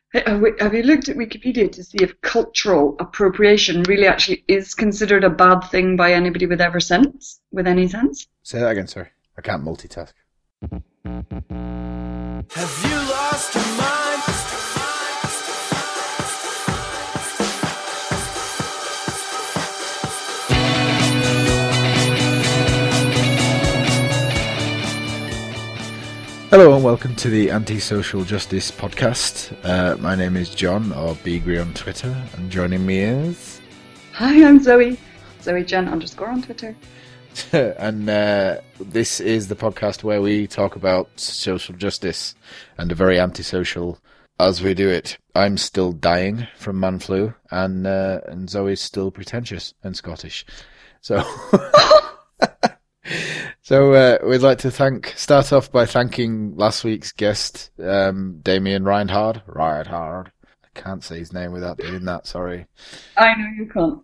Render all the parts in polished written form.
Have you looked at Wikipedia to see if cultural appropriation really actually is considered a bad thing by anybody with any sense? Say that again, sorry. I can't multitask. Have you lost your mind? Hello and welcome to the Anti-Social Justice Podcast. My name is John, or Beagry on Twitter, and joining me is... Hi, I'm Zoe. ZoeJen _ on Twitter. And this is the podcast where we talk about social justice and are very antisocial as we do it. I'm still dying from man flu, and Zoe's still pretentious and Scottish. So... So we'd like to start off by thanking last week's guest, Damien Reinhard. Reinhard. I can't say his name without doing that, sorry. I know you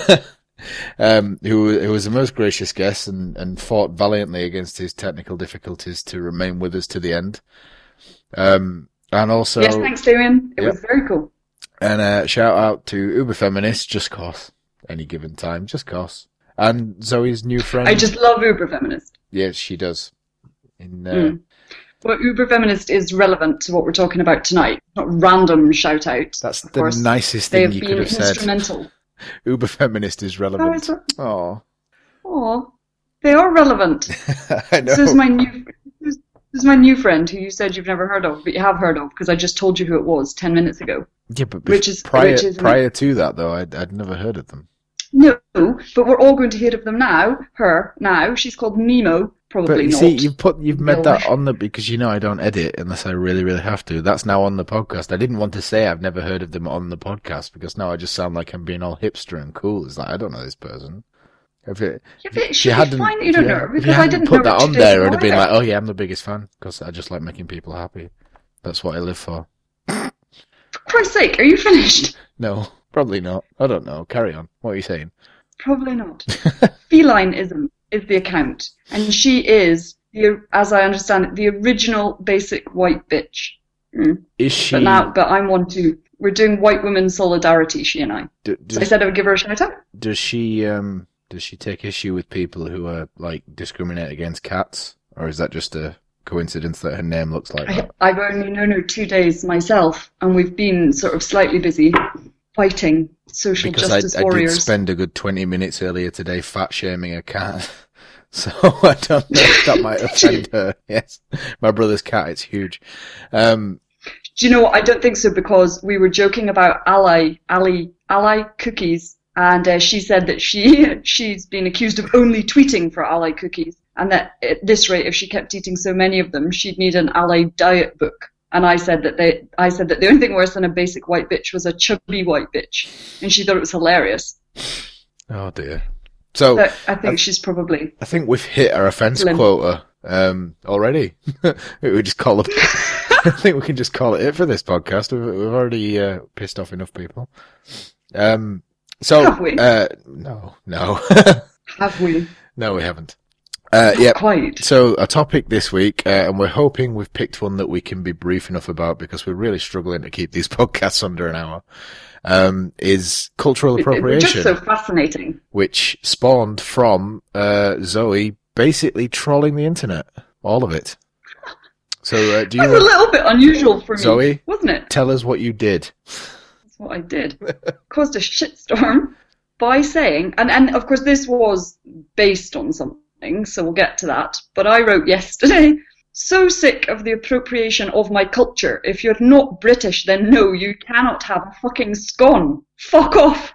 can't. Who was the most gracious guest and fought valiantly against his technical difficulties to remain with us to the end. And also... Yes, thanks, Damien. It was very cool. And shout out to Uber Feminist, just cause. Any given time, just cause. And Zoe's new friend. I just love Uber Feminist. Yes, she does. Well, Uber Feminist is relevant to what we're talking about tonight. Not random shout out. That's the nicest thing you could have said. They have been instrumental. Uber Feminist is relevant. Oh, they are relevant. I know. This is my new friend who you said you've never heard of, but you have heard of because I just told you who it was 10 minutes ago. Yeah, but prior to that though, I'd never heard of them. No, but we're all going to hear of them now. She's called Nemo. Probably not. See, you've made that on because I don't edit unless I really, really have to. That's now on the podcast. I didn't want to say I've never heard of them on the podcast because now I just sound like I'm being all hipster and cool. It's like I don't know this person. If you hadn't put that on there, it would have been like, oh yeah, I'm the biggest fan because I just like making people happy. That's what I live for. For Christ's sake, are you finished? No. Probably not. I don't know. Carry on. What are you saying? Probably not. Felineism is the account. And she is, as I understand it, the original basic white bitch. Is she? But I'm one too. We're doing white women solidarity, she and I. So I said I would give her a shout out. Does she take issue with people who are, discriminate against cats? Or is that just a coincidence that her name looks like that? I've only known her 2 days myself, and we've been sort of slightly busy fighting social justice warriors. I did spend a good 20 minutes earlier today fat-shaming a cat. So I don't know if that might offend her. Yes. My brother's cat, it's huge. Do you know what? I don't think so because we were joking about Ally cookies and she said that she's been accused of only tweeting for Ally cookies and that at this rate, if she kept eating so many of them, she'd need an Ally diet book. And I said that the only thing worse than a basic white bitch was a chubby white bitch, and she thought it was hilarious. Oh dear! So I think she's probably. I think we've hit our offence quota already. We just call it. I think we can just call it for this podcast. We've already pissed off enough people. So have we? No. Have we? No, we haven't. Yeah. Quite. So a topic this week, and we're hoping we've picked one that we can be brief enough about because we're really struggling to keep these podcasts under an hour, is cultural appropriation. It's just so fascinating. Which spawned from Zoe basically trolling the internet. All of it. So do you... That's a little bit unusual for me, Zoe, wasn't it? Tell us what you did. That's what I did. Caused a shitstorm by saying, and of course this was based on something, so we'll get to that. But I wrote yesterday, so sick of the appropriation of my culture. If you're not British, then no, you cannot have a fucking scone. Fuck off.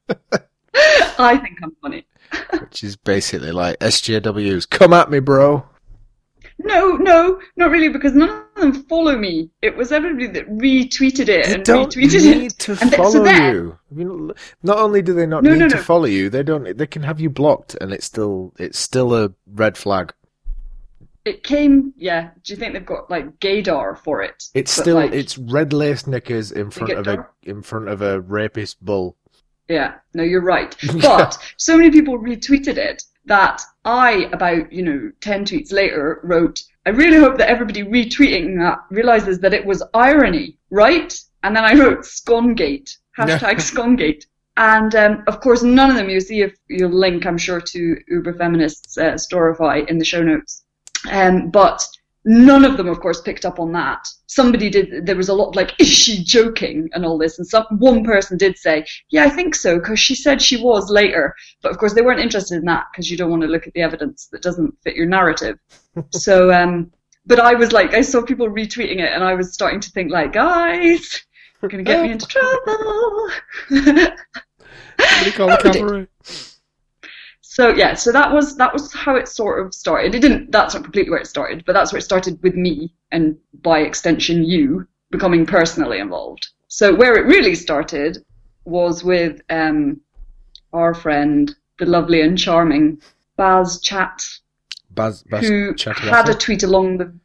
I think I'm funny. Which is basically like SJWs. Come at me, bro. No, not really, because none of them follow me. It was everybody that retweeted it and retweeted it. They don't need to follow you. I mean, not only do they not need to follow you, they can have you blocked, and it's still a red flag. It came, yeah. Do you think they've got gaydar for it? It's still it's red lace knickers in front of a rapist bull. Yeah, no, you're right. But so many people retweeted it that I, about 10 tweets later, wrote, I really hope that everybody retweeting that realizes that it was irony, right? And then I wrote Scongate, hashtag Scongate. And of course, none of them, you'll see if you'll link, I'm sure, to Uber Feminist's Storify in the show notes. But none of them, of course, picked up on that. Somebody did, there was a lot of like, is she joking and all this? And one person did say, yeah, I think so, because she said she was later. But of course, they weren't interested in that because you don't want to look at the evidence that doesn't fit your narrative. So, but I was like, I saw people retweeting it and I was starting to think like, guys, you're going to get me into trouble. Somebody call the cavalry. So yeah, so that was how it sort of started. That's not completely where it started, but that's where it started with me, and by extension you, becoming personally involved. So where it really started was with our friend, the lovely and charming Baz Chat, who had a tweet along the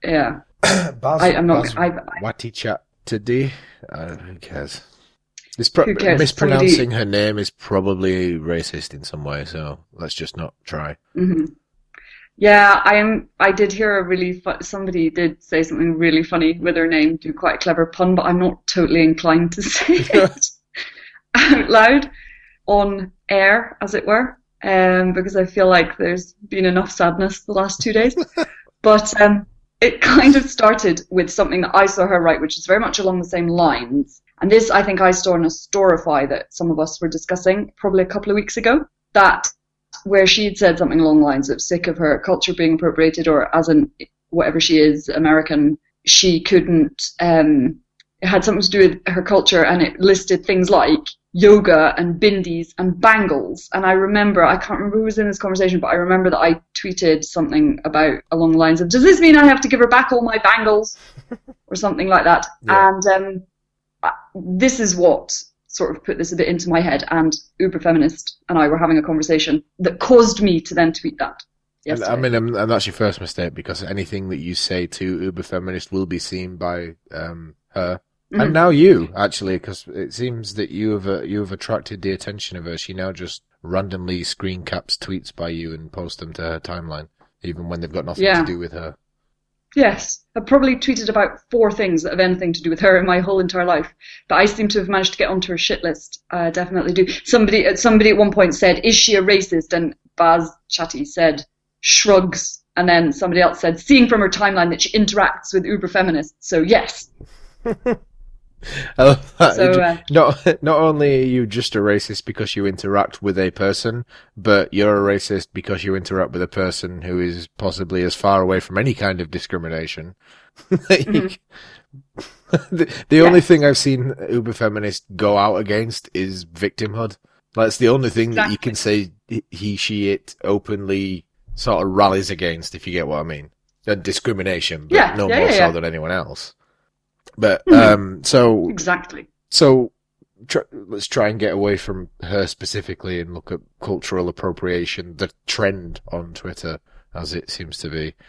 Watty Chat today. Who cares? Mispronouncing her name is probably racist in some way, so let's just not try. Mm-hmm. Yeah, I did hear somebody did say something really funny with her name, do quite a clever pun, but I'm not totally inclined to say it out loud on air, as it were, because I feel like there's been enough sadness the last 2 days. But it kind of started with something that I saw her write, which is very much along the same lines. And this, I think I saw in a Storify that some of us were discussing probably a couple of weeks ago, that where she had said something along the lines of sick of her culture being appropriated, or as in whatever she is, American, she couldn't, it had something to do with her culture, and it listed things like yoga and bindis and bangles. And I remember, I can't remember who was in this conversation, but I remember that I tweeted something about along the lines of, does this mean I have to give her back all my bangles? Or something like that. Yeah. And this is what sort of put this a bit into my head, and Uber Feminist and I were having a conversation that caused me to then tweet that. Yesterday. I mean, and that's your first mistake, because anything that you say to Uber Feminist will be seen by her. Mm-hmm. And now you, actually, because it seems that you have attracted the attention of her. She now just randomly screen caps tweets by you and posts them to her timeline, even when they've got nothing to do with her. Yes, I've probably tweeted about 4 things that have anything to do with her in my whole entire life, but I seem to have managed to get onto her shit list. I definitely do. Somebody at one point said, is she a racist? And Baz Chatty said, shrugs. And then somebody else said, seeing from her timeline that she interacts with Uber Feminists, so yes. I love that. So, not only are you just a racist because you interact with a person, but you're a racist because you interact with a person who is possibly as far away from any kind of discrimination. Mm-hmm. the only thing I've seen Uber Feminist go out against is victimhood. That's the only thing that you can say he, she, it openly sort of rallies against, if you get what I mean. And discrimination, but no more so than anyone else. But, so... Exactly. So, let's try and get away from her specifically and look at cultural appropriation, the trend on Twitter, as it seems to be.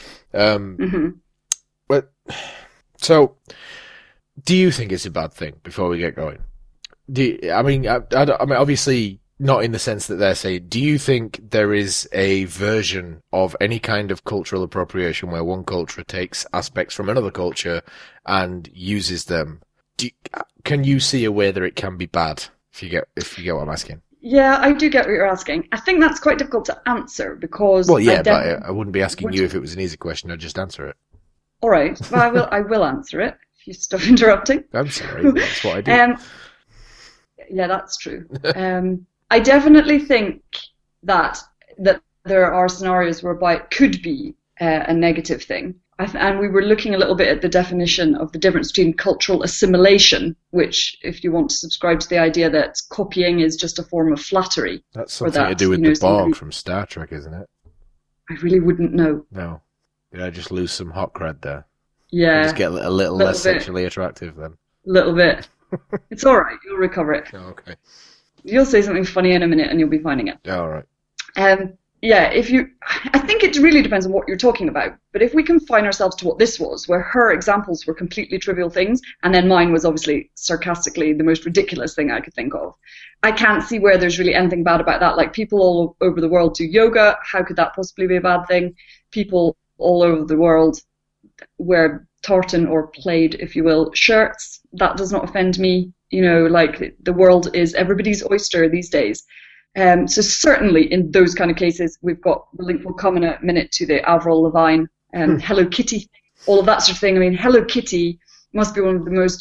But, so, do you think it's a bad thing, before we get going? I mean, obviously, not in the sense that they're saying, do you think there is a version of any kind of cultural appropriation where one culture takes aspects from another culture and uses them? Can you see a way that it can be bad, if you get what I'm asking? Yeah, I do get what you're asking. I think that's quite difficult to answer because... Well, yeah, but I wouldn't be asking you if it was an easy question. I'd just answer it. All right. Well, I will answer it if you stop interrupting. I'm sorry. That's what I do. Yeah, that's true. I definitely think that there are scenarios whereby it could be a negative thing. And we were looking a little bit at the definition of the difference between cultural assimilation, which, if you want to subscribe to the idea that copying is just a form of flattery. That's something to do with the Borg from Star Trek, isn't it? I really wouldn't know. No. Did I just lose some hot cred there? Yeah. Just get a little less sexually attractive then? A little bit. It's all right. You'll recover it. Oh, okay. You'll say something funny in a minute and you'll be finding it. Yeah, all right. Yeah, I think it really depends on what you're talking about. But if we confine ourselves to what this was, where her examples were completely trivial things, and then mine was obviously sarcastically the most ridiculous thing I could think of, I can't see where there's really anything bad about that. Like, people all over the world do yoga. How could that possibly be a bad thing? People all over the world wear tartan or plaid, if you will, shirts. That does not offend me. You know, like the world is everybody's oyster these days. So certainly in those kind of cases, we've got the link will come in a minute to the Avril Lavigne, Hello Kitty, all of that sort of thing. I mean, Hello Kitty must be one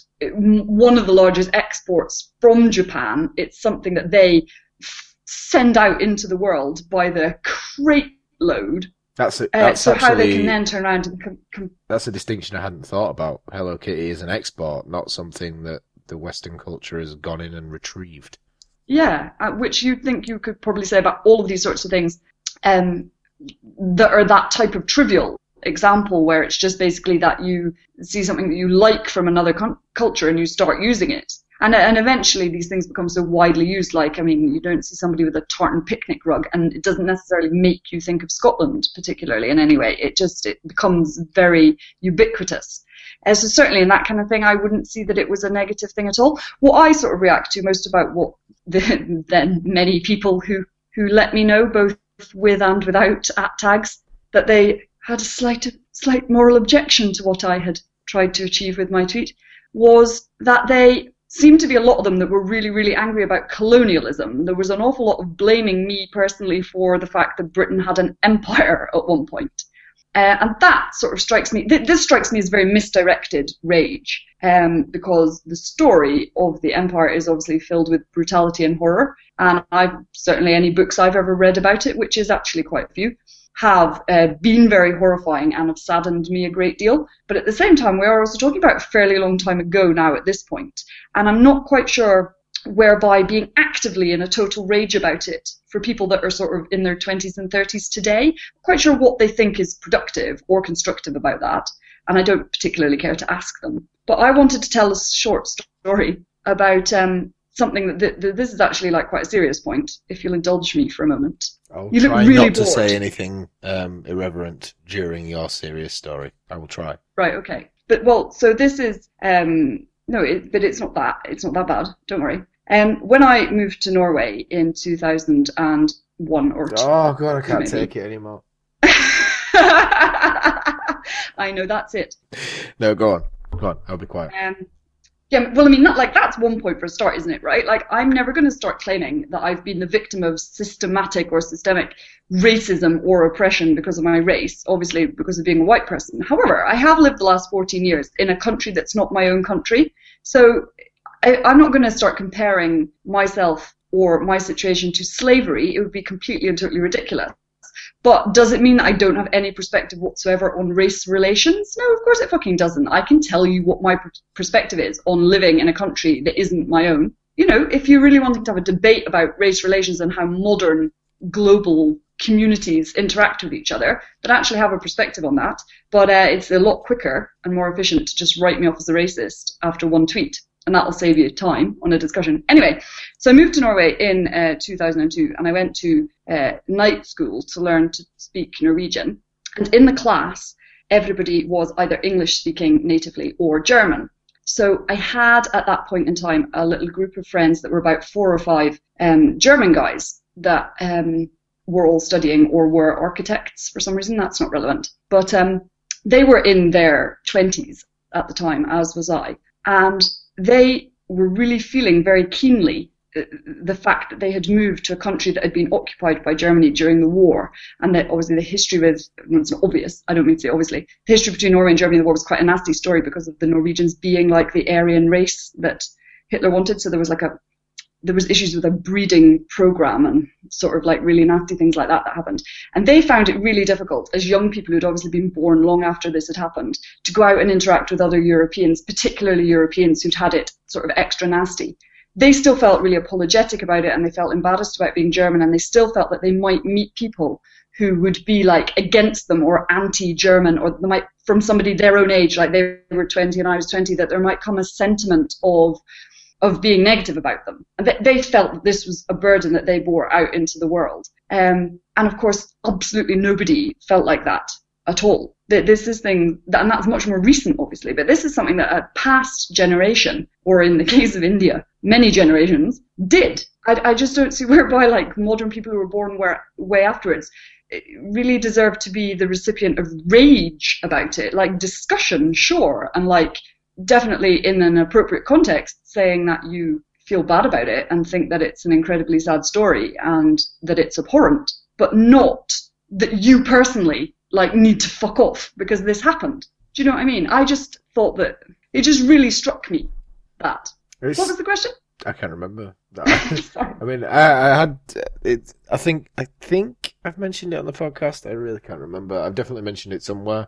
of the largest exports from Japan. It's something that they send out into the world by the crate load. That's so actually, how they can then turn around and that's a distinction I hadn't thought about. Hello Kitty is an export, not something that the Western culture has gone in and retrieved. Yeah, which you'd think you could probably say about all of these sorts of things that are that type of trivial example where it's just basically that you see something that you like from another culture and you start using it. And eventually these things become so widely used, like, I mean, you don't see somebody with a tartan picnic rug and it doesn't necessarily make you think of Scotland particularly in any way. It becomes very ubiquitous. So certainly in that kind of thing, I wouldn't see that it was a negative thing at all. What I sort of react to most about what then many people who let me know, both with and without @tags, that they had a slight moral objection to what I had tried to achieve with my tweet, was that they seemed to be a lot of them that were really, really angry about colonialism. There was an awful lot of blaming me personally for the fact that Britain had an empire at one point. And that sort of strikes me, this strikes me as very misdirected rage, because the story of the empire is obviously filled with brutality and horror, and certainly any books I've ever read about it, which is actually quite a few, have been very horrifying and have saddened me a great deal. But at the same time, we are also talking about a fairly long time ago now at this point, and I'm not quite sure whereby being actively in a total rage about it for people that are sort of in their 20s and 30s today, I'm quite sure what they think is productive or constructive about that, and I don't particularly care to ask them. But I wanted to tell a short story about something that this is actually like quite a serious point, if you'll indulge me for a moment. I'll you try look really not to bored. say anything irreverent during your serious story. I will try. Right, okay. But, so this is, but it's not that. It's not that bad. Don't worry. When I moved to Norway in 2001 or 2. Oh, God, I can't take it anymore. I know, that's it. No, go on. Go on, I'll be quiet. Yeah, well, I mean, like, that's one point for a start, isn't it, right? Like, I'm never going to start claiming that I've been the victim of systematic or systemic racism or oppression because of my race, obviously because of being a white person. However, I have lived the last 14 years in a country that's not my own country, so I'm not going to start comparing myself or my situation to slavery. It would be completely and totally ridiculous. But does it mean that I don't have any perspective whatsoever on race relations? No, of course it fucking doesn't. I can tell you what my perspective is on living in a country that isn't my own. You know, if you really wanted to have a debate about race relations and how modern global communities interact with each other, then actually have a perspective on that. But it's a lot quicker and more efficient to just write me off as a racist after one tweet. And that'll save you time on a discussion. Anyway, so I moved to Norway in 2002, and I went to night school to learn to speak Norwegian. And in the class, everybody was either English speaking natively or German. So I had at that point in time a little group of friends that were about 4 or 5 German guys that were all studying or were architects for some reason. That's not relevant. But they were in their 20s at the time, as was I. And they were really feeling very keenly the fact that they had moved to a country that had been occupied by Germany during the war, and that obviously the history with, well, it's not obvious, I don't mean to say obviously, the history between Norway and Germany in the war was quite a nasty story because of the Norwegians being like the Aryan race that Hitler wanted, so there was issues with a breeding program and sort of like really nasty things like that happened. And they found it really difficult as young people who'd obviously been born long after this had happened to go out and interact with other Europeans, particularly Europeans who'd had it sort of extra nasty. They still felt really apologetic about it, and they felt embarrassed about being German, and they still felt that they might meet people who would be like against them or anti-German, or they might, from somebody their own age, like they were 20 and I was 20, that there might come a sentiment of being negative about them. And they felt that this was a burden that they bore out into the world. And of course, absolutely nobody felt like that at all. This is thing, and that's much more recent, obviously, but this is something that a past generation, or in the case of India, many generations, did. I just don't see whereby, like, modern people who were born way afterwards really deserve to be the recipient of rage about it, like discussion, sure, and like definitely in an appropriate context, saying that you feel bad about it and think that it's an incredibly sad story and that it's abhorrent, but not that you personally like need to fuck off because this happened. Do you know what I mean? I just thought that it just really struck me that. What was the question? I can't remember. Sorry. I mean, I had it. I think I've mentioned it on the podcast. I really can't remember. I've definitely mentioned it somewhere.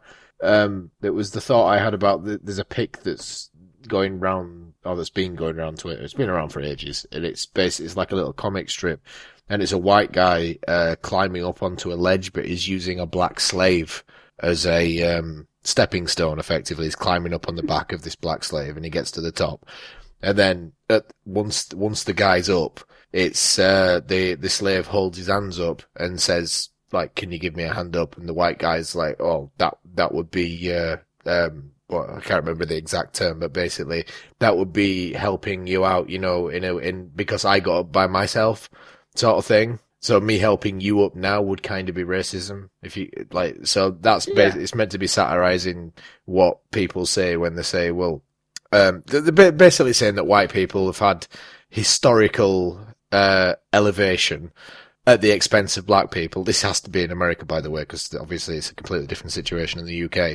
It was the thought I had about there's a pic that's going round, or that's been going around Twitter. It's been around for ages, and it's like a little comic strip, and it's a white guy climbing up onto a ledge, but he's using a black slave as a stepping stone. Effectively, he's climbing up on the back of this black slave, and he gets to the top. And then once the guy's up, it's the slave holds his hands up and says, like, "Can you give me a hand up?" And the white guy's like, "Oh, that would be well, I can't remember the exact term, but basically that would be helping you out, in because I got up by myself, sort of thing. So me helping you up now would kind of be racism, if you like. So that's it's meant to be satirizing what people say when they say, well. They're basically saying that white people have had historical elevation at the expense of black people. This has to be in America, by the way, because obviously it's a completely different situation in the UK.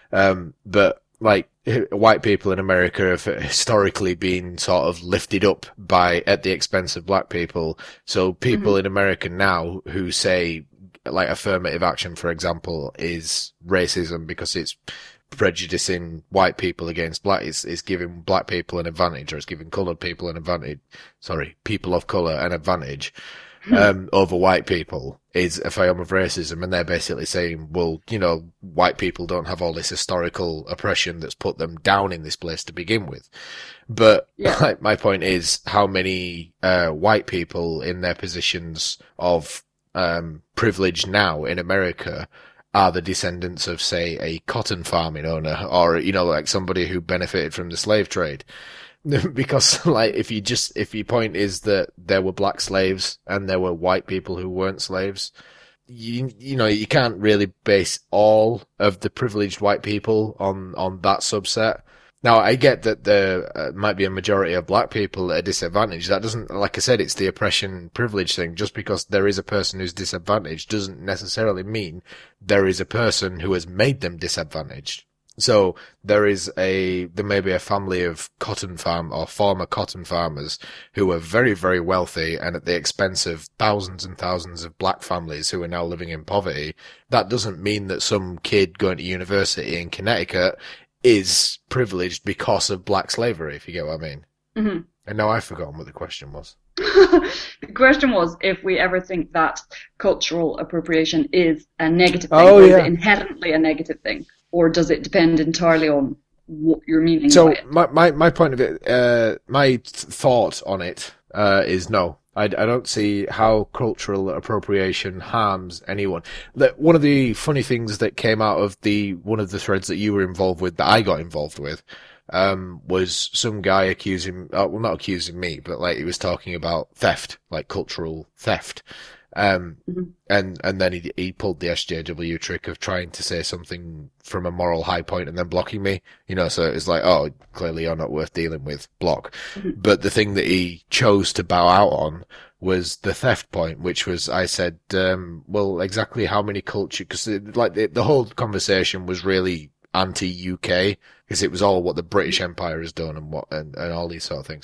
But like white people in America have historically been sort of lifted up at the expense of black people. So people in America now who say like affirmative action, for example, is racism because it's prejudicing white people against black, is giving black people an advantage, or it's giving coloured people an advantage. Sorry, people of colour an advantage over white people, is a form of racism. And they're basically saying, well, white people don't have all this historical oppression that's put them down in this place to begin with. But like, my point is, how many white people in their positions of privilege now in America are the descendants of, say, a cotton farming owner, or, like somebody who benefited from the slave trade. Because, like, if your point is that there were black slaves and there were white people who weren't slaves, you can't really base all of the privileged white people on that subset. Now, I get that there might be a majority of black people at a disadvantage. That doesn't, like I said, it's the oppression privilege thing. Just because there is a person who's disadvantaged doesn't necessarily mean there is a person who has made them disadvantaged. So there may be a family of cotton farm or former cotton farmers who are very, very wealthy, and at the expense of thousands and thousands of black families who are now living in poverty. That doesn't mean that some kid going to university in Connecticut is privileged because of black slavery, if you get what I mean. Mm-hmm. And now I've forgotten what the question was. The question was if we ever think that cultural appropriation is a negative thing, or is it inherently a negative thing, or does it depend entirely on what you're meaning by it? My point of it, my thought on it is no. I don't see how cultural appropriation harms anyone. One of the funny things that came out of one of the threads that you were involved with, that I got involved with, was some guy not accusing me, but like he was talking about theft, like cultural theft. And then he pulled the SJW trick of trying to say something from a moral high point and then blocking me, so it's like, oh, clearly you're not worth dealing with, block. But the thing that he chose to bow out on was the theft point, which was, I said, well, exactly how many culture, because the whole conversation was really anti-UK, because it was all what the British Empire has done and all these sort of things.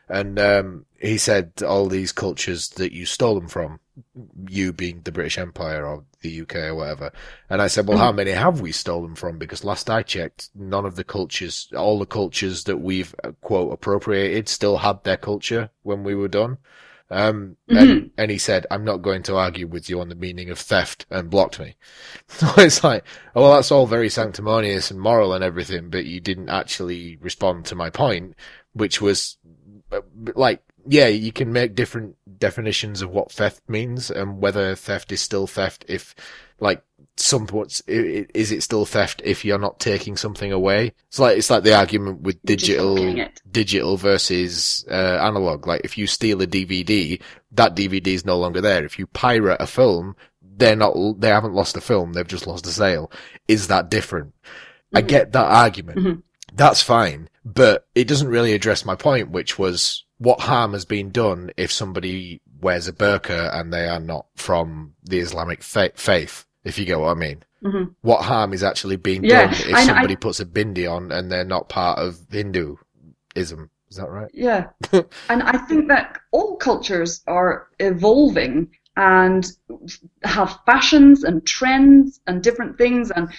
And he said all these cultures that you stole them from, you being the British Empire or the UK or whatever. And I said, well, how many have we stolen from? Because last I checked, none of the cultures, all the cultures that we've, quote, appropriated still had their culture when we were done. And he said, I'm not going to argue with you on the meaning of theft, and blocked me. So it's like, oh, well, that's all very sanctimonious and moral and everything, but you didn't actually respond to my point, which was like, yeah, you can make different definitions of what theft means and whether theft is still theft if, like, is it still theft if you're not taking something away? It's like the argument with digital versus analog. Like, if you steal a DVD, that DVD is no longer there. If you pirate a film, they haven't lost a film, they've just lost a sale. Is that different? I get that argument. That's fine, but it doesn't really address my point, which was what harm has been done if somebody wears a burqa and they are not from the Islamic faith, if you get what I mean. What harm is actually being done if somebody puts a bindi on and they're not part of Hinduism? Is that right? Yeah. And I think that all cultures are evolving and have fashions and trends and different things, and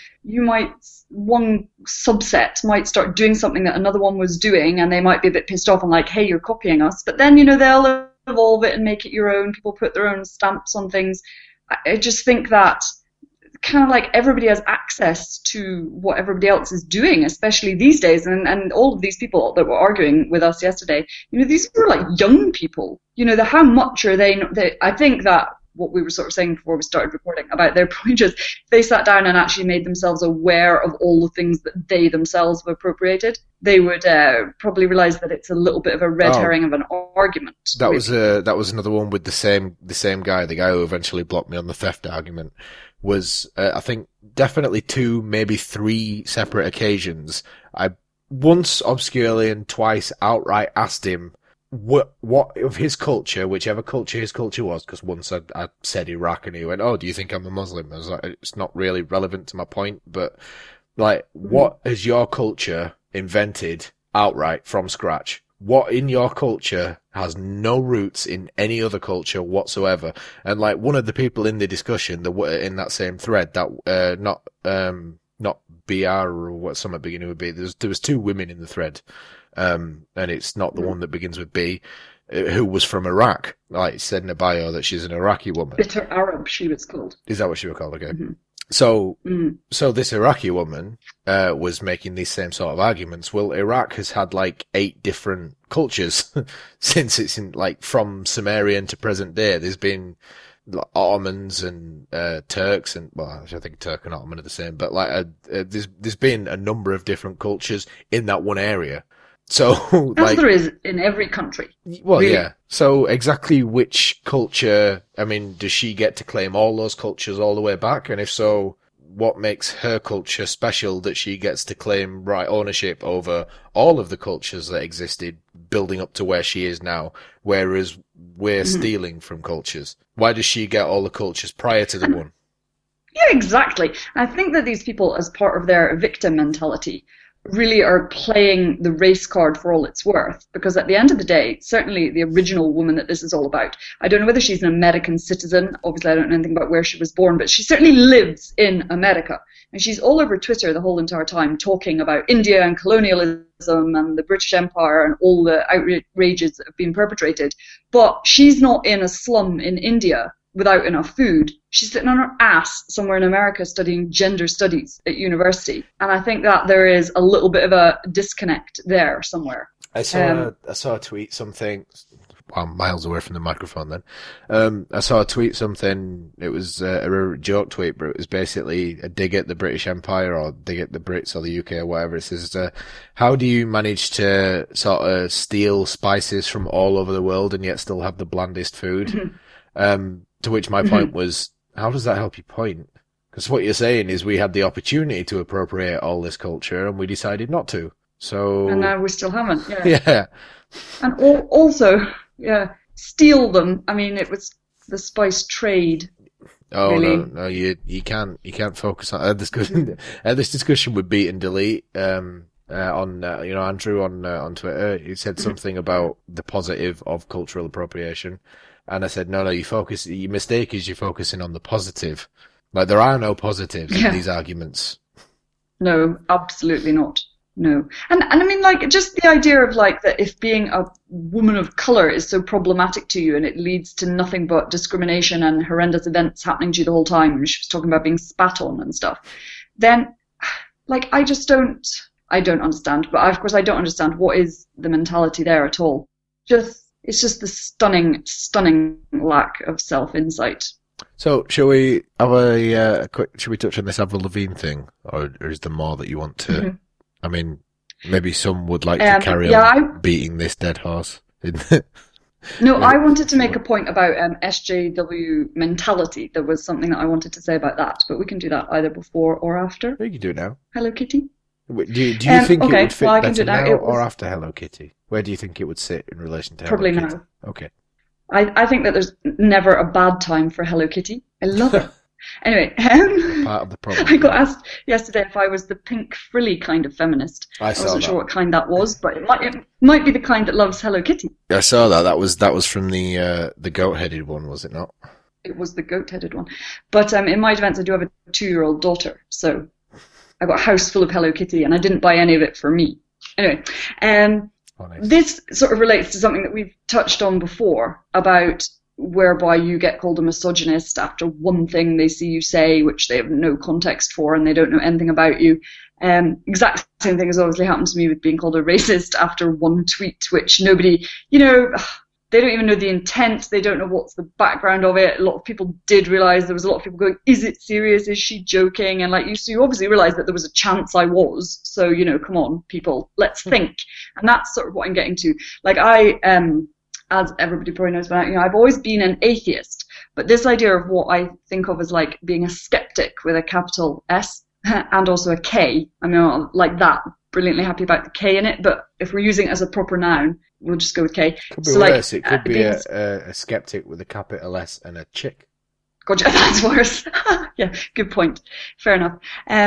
one subset might start doing something that another one was doing, and they might be a bit pissed off and like, hey, you're copying us. But then, they'll evolve it and make it your own. People put their own stamps on things. I just think that kind of like everybody has access to what everybody else is doing, especially these days. And all of these people that were arguing with us yesterday, these were like young people. How much are they? I think that what we were sort of saying before we started recording about their point is they sat down and actually made themselves aware of all the things that they themselves have appropriated, they would probably realize that it's a little bit of a red herring of an argument. That was another one with the same guy, the guy who eventually blocked me on the theft argument. Was I think definitely 2, maybe 3 separate occasions. I once obscurely and twice outright asked him what of his culture, whichever culture his culture was, because once I said Iraq and he went, "Oh, do you think I'm a Muslim?" I was like, it's not really relevant to my point, but like, what has your culture invented outright from scratch? What in your culture has no roots in any other culture whatsoever? And like one of the people in the discussion, in that same thread, that not BR or what some at the beginning would be. There was 2 women in the thread, and it's not the one that begins with B, who was from Iraq. Like it said in her bio that she's an Iraqi woman. Bitter Arab, she was called. Is that what she was called? Okay. So this Iraqi woman was making these same sort of arguments. Well, Iraq has had like 8 different cultures since it's in like from Sumerian to present day. There's been Ottomans and Turks, and well, I think Turk and Ottoman are the same. But like, there's been a number of different cultures in that one area. So, as there is in every country. Well, really. Yeah. So exactly which culture, I mean, does she get to claim all those cultures all the way back? And if so, what makes her culture special that she gets to claim right ownership over all of the cultures that existed building up to where she is now, whereas we're stealing from cultures? Why does she get all the cultures prior to the one? Yeah, exactly. I think that these people, as part of their victim mentality, really are playing the race card for all it's worth, because at the end of the day, certainly the original woman that this is all about, I don't know whether she's an American citizen, obviously I don't know anything about where she was born, but she certainly lives in America, and she's all over Twitter the whole entire time talking about India and colonialism and the British Empire and all the outrages that have been perpetrated, but she's not in a slum in India without enough food. She's sitting on her ass somewhere in America studying gender studies at university. And I think that there is a little bit of a disconnect there somewhere. I saw a tweet something. Well, I'm miles away from the microphone then. I saw a tweet something. It was a joke tweet, but it was basically a dig at the British Empire or dig at the Brits or the UK or whatever. It says, how do you manage to sort of steal spices from all over the world and yet still have the blandest food? To which my point was, how does that help your point? Because what you're saying is we had the opportunity to appropriate all this culture and we decided not to. So, and now we still haven't. Yeah. Yeah. And also, yeah, steal them. I mean, it was the spice trade. Oh really. No, you can't focus on this discussion with Beat and Delete. On Andrew on Twitter, he said something about the positive of cultural appropriation. And I said, no, your mistake is you're focusing on the positive. Like, there are no positives in these arguments. No, absolutely not. No. And I mean, like, just the idea of, like, that if being a woman of colour is so problematic to you and it leads to nothing but discrimination and horrendous events happening to you the whole time, and she was talking about being spat on and stuff, then, like, I don't understand. But, of course, I don't understand what is the mentality there at all. It's just the stunning lack of self-insight. So, shall we have should we touch on this Avril Lavigne thing? Or is there more that you want to, I mean, maybe some would like to carry on beating this dead horse. No, I wanted to make a point about SJW mentality. There was something that I wanted to say about that, but we can do that either before or after. You can do it now. Hello Kitty. Wait, do you think it would fit well, I can do better it now now. or after Hello Kitty? Where do you think it would sit in relation to Probably Hello Kitty? now. Okay. I think that there's never a bad time for Hello Kitty. I love it. Anyway, Part of the problem. I got asked yesterday if I was the pink frilly kind of feminist. I saw wasn't that. sure what kind that was, but it might be the kind that loves Hello Kitty. I saw that. That was from the goat-headed one, was it not? It was the goat-headed one. But in my defense, I do have a 2-year-old daughter, so I got a house full of Hello Kitty, and I didn't buy any of it for me. Anyway, Oh, nice. this sort of relates to something that we've touched on before about whereby you get called a misogynist after one thing they see you say, which they have no context for, and they don't know anything about you. Exact same thing has obviously happened to me with being called a racist after one tweet, which nobody, they don't even know the intent. They don't know what's the background of it. A lot of people did realize there was a lot of people going, is it serious? Is she joking? And so you obviously realized that there was a chance I was. So, come on, people, let's think. And that's sort of what I'm getting to. As everybody probably knows by now, I've always been an atheist. But this idea of what I think of as like being a skeptic with a capital S and also a K, I mean, like that, brilliantly happy about the K in it. But if we're using it as a proper noun, we'll just go with K. Could be worse. It could be a skeptic with a capital S and a chick. Gotcha, that's worse. Yeah, good point. Fair enough.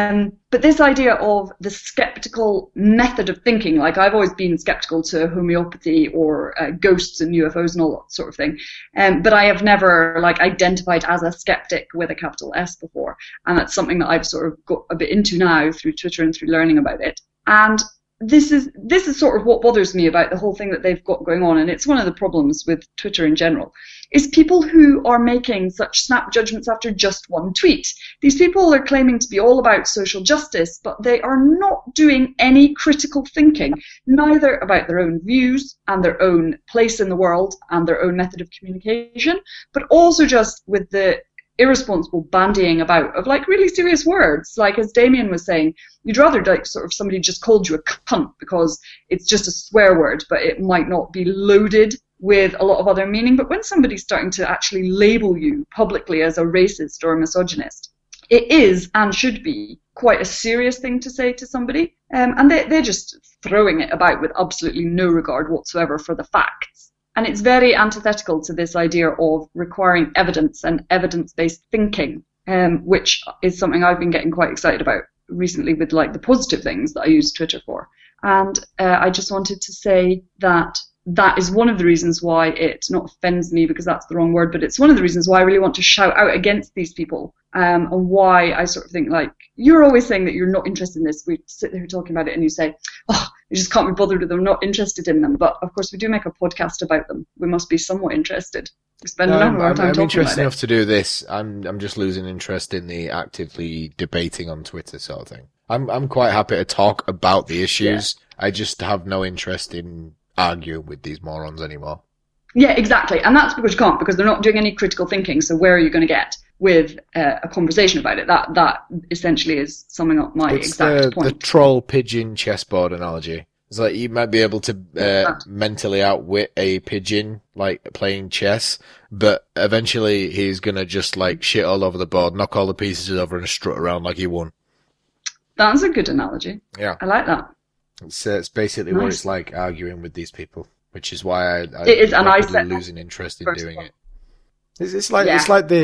But this idea of the skeptical method of thinking, like I've always been skeptical to homeopathy or ghosts and UFOs and all that sort of thing. But I have never identified as a skeptic with a capital S before. And that's something that I've sort of got a bit into now through Twitter and through learning about it. And this is sort of what bothers me about the whole thing that they've got going on, and it's one of the problems with Twitter in general, is people who are making such snap judgments after just one tweet. These people are claiming to be all about social justice, but they are not doing any critical thinking, neither about their own views and their own place in the world and their own method of communication, but also just with the irresponsible bandying about of really serious words. Like as Damien was saying, you'd rather sort of somebody just called you a cunt because it's just a swear word, but it might not be loaded with a lot of other meaning. But when somebody's starting to actually label you publicly as a racist or a misogynist, it is and should be quite a serious thing to say to somebody. And they're just throwing it about with absolutely no regard whatsoever for the facts. And it's very antithetical to this idea of requiring evidence and evidence-based thinking, which is something I've been getting quite excited about recently with the positive things that I use Twitter for. And I just wanted to say that is one of the reasons why it not offends me, because that's the wrong word, but it's one of the reasons why I really want to shout out against these people, and why I sort of think you're always saying that you're not interested in this. We sit there talking about it and you say, oh, you just can't be bothered with them, not interested in them. But of course we do make a podcast about them. We must be somewhat interested. We spend an hour of our time I'm talking interested about enough to do this. I'm just losing interest in the actively debating on Twitter sort of thing. I'm quite happy to talk about the issues. Yeah. I just have no interest in arguing with these morons anymore. Yeah, exactly. And that's because you can't, because they're not doing any critical thinking. So where are you going to get with a conversation about it? That essentially is summing up my exact point. The troll pigeon chessboard analogy. It's like you might be able to mentally outwit a pigeon, playing chess, but eventually he's going to just shit all over the board, knock all the pieces over and strut around like he won. That's a good analogy. Yeah. I like that. It's basically what it's like arguing with these people, which is why I'm losing interest in doing it. It's like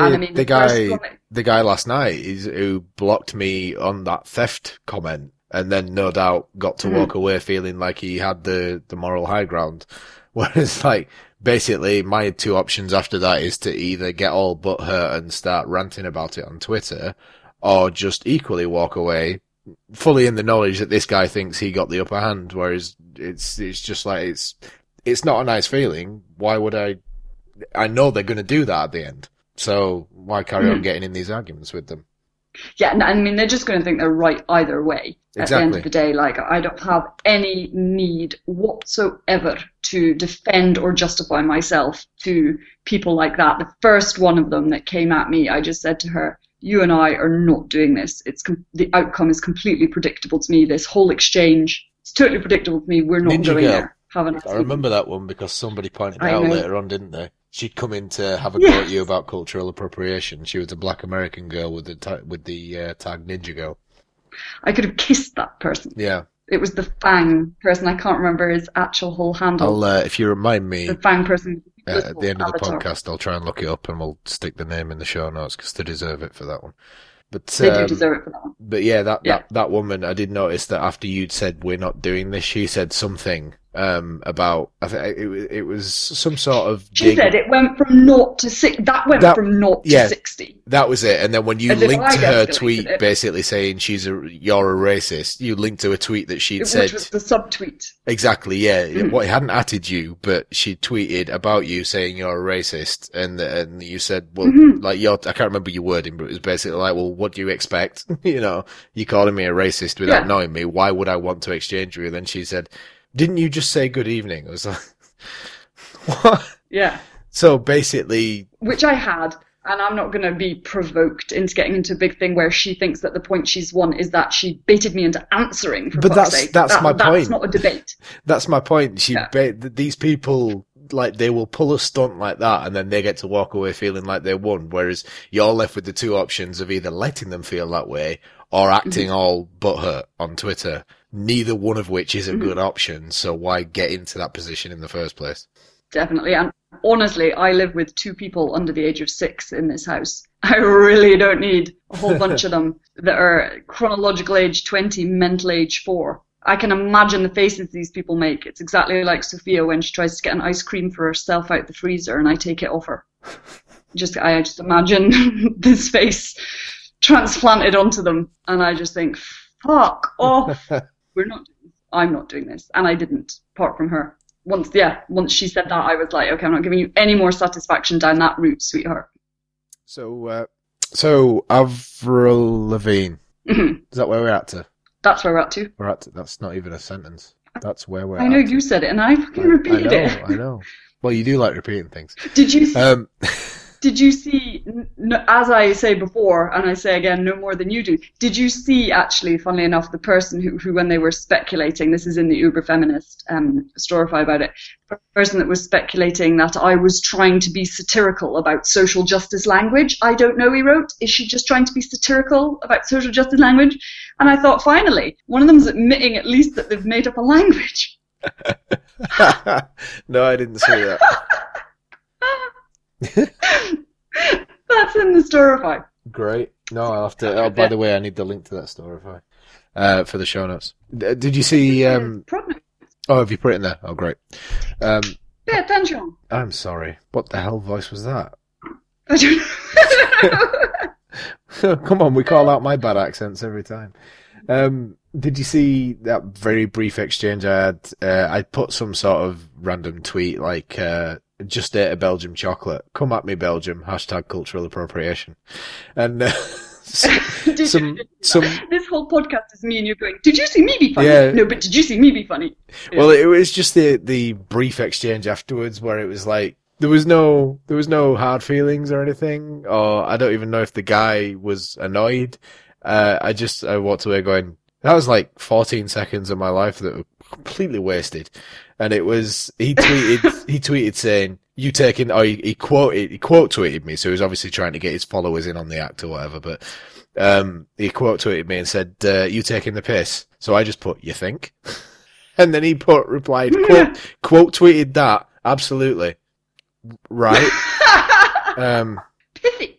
the guy last night who blocked me on that theft comment, and then no doubt got to walk away feeling like he had the moral high ground. Whereas basically my two options after that is to either get all but hurt and start ranting about it on Twitter, or just equally walk away, fully in the knowledge that this guy thinks he got the upper hand, whereas it's just it's not a nice feeling. Why would I know they're going to do that at the end, so why carry on getting in these arguments with them? Yeah, I mean, they're just going to think they're right either way. Exactly. At the end of the day, I don't have any need whatsoever to defend or justify myself to people like that. The first one of them that came at me, I just said to her, you and I are not doing this. The outcome is completely predictable to me. This whole exchange, it's totally predictable to me. We're not Ninja going girl. there. haven't I remember that one because somebody pointed it I out know. later on, didn't they? She'd come in to have a go at you about cultural appropriation. She was a black American girl with the tag Ninja Girl. I could have kissed that person. Yeah. It was the Fang person. I can't remember his actual whole handle. If you remind me The Fang person. at the end of the Avatar. podcast, I'll try and look it up and we'll stick the name in the show notes because they deserve it for that one. But They do deserve it for that one. But yeah, Yeah. that woman, I did notice that after you'd said we're not doing this, she said something about, I think it was some sort of She said it went from 0 to 6. That went from 0 to 60. That was it. And then when you As if linked I to her escalated tweet it. basically saying you're a racist, you linked to a tweet that she'd said Which was the subtweet. exactly, yeah. Well, it hadn't atted you, but she tweeted about you saying you're a racist, and you said, well, like I can't remember your wording, but it was basically like, well, what do you expect? You're calling me a racist without knowing me. Why would I want to exchange with you? Then she said, didn't you just say good evening? I was like, what? Yeah. So basically, Which I had, and I'm not going to be provoked into getting into a big thing where she thinks that the point she's won is that she baited me into answering. For But fuck's sake. that's my point. That's not a debate. that's my point. Yeah. These people, like, they will pull a stunt like that and then they get to walk away feeling like they won, whereas you're left with the two options of either letting them feel that way or acting all butthurt on Twitter, neither one of which is a good option, so why get into that position in the first place? Definitely. And honestly, I live with 2 people under the age of 6 in this house. I really don't need a whole bunch of them that are chronological age 20, mental age 4. I can imagine the faces these people make. It's exactly like Sophia when she tries to get an ice cream for herself out the freezer and I take it off her. I just imagine this face transplanted onto them and I just think, fuck off. I'm not doing this. And I didn't, apart from her. Once she said that, I was like, okay, I'm not giving you any more satisfaction down that route, sweetheart. So Avril Lavigne, is that where we're at to? That's where we're at to. That's not even a sentence. That's where we're I at. know you said it and I fucking repeated it. I know. Well, you do like repeating things. Did you see, as I say before, and I say again, no more than you do, did you see, actually, funnily enough, the person who when they were speculating, this is in the Uber Feminist Storify about it, the person that was speculating that I was trying to be satirical about social justice language. I don't know, he wrote, is she just trying to be satirical about social justice language? And I thought, finally, one of them's admitting at least that they've made up a language. No, I didn't see that. That's in the Storify. Great. No, I'll have to. Oh, by the way, I need the link to that Storify for the show notes. Did you see? Problem. Oh, have you put it in there? Oh, great. Pay attention. I'm sorry. What the hell voice was that? I don't know. Come on, we call out my bad accents every time. Did you see that very brief exchange I had? I put some sort of random tweet like, just ate a Belgium chocolate. Come at me, Belgium. # cultural appropriation. And This whole podcast is me and you going, did you see me be funny? Yeah. No, but did you see me be funny? Yeah. Well, it was just the brief exchange afterwards where it was like, there was no hard feelings or anything, or I don't even know if the guy was annoyed. I walked away going, that was like 14 seconds of my life that were completely wasted. And it was, he tweeted saying, you taking, or he quote tweeted me, so he was obviously trying to get his followers in on the act or whatever, but, he quote tweeted me and said, you taking the piss? So I just put, you think? And then he replied, quote tweeted that, absolutely. Right. Pithy.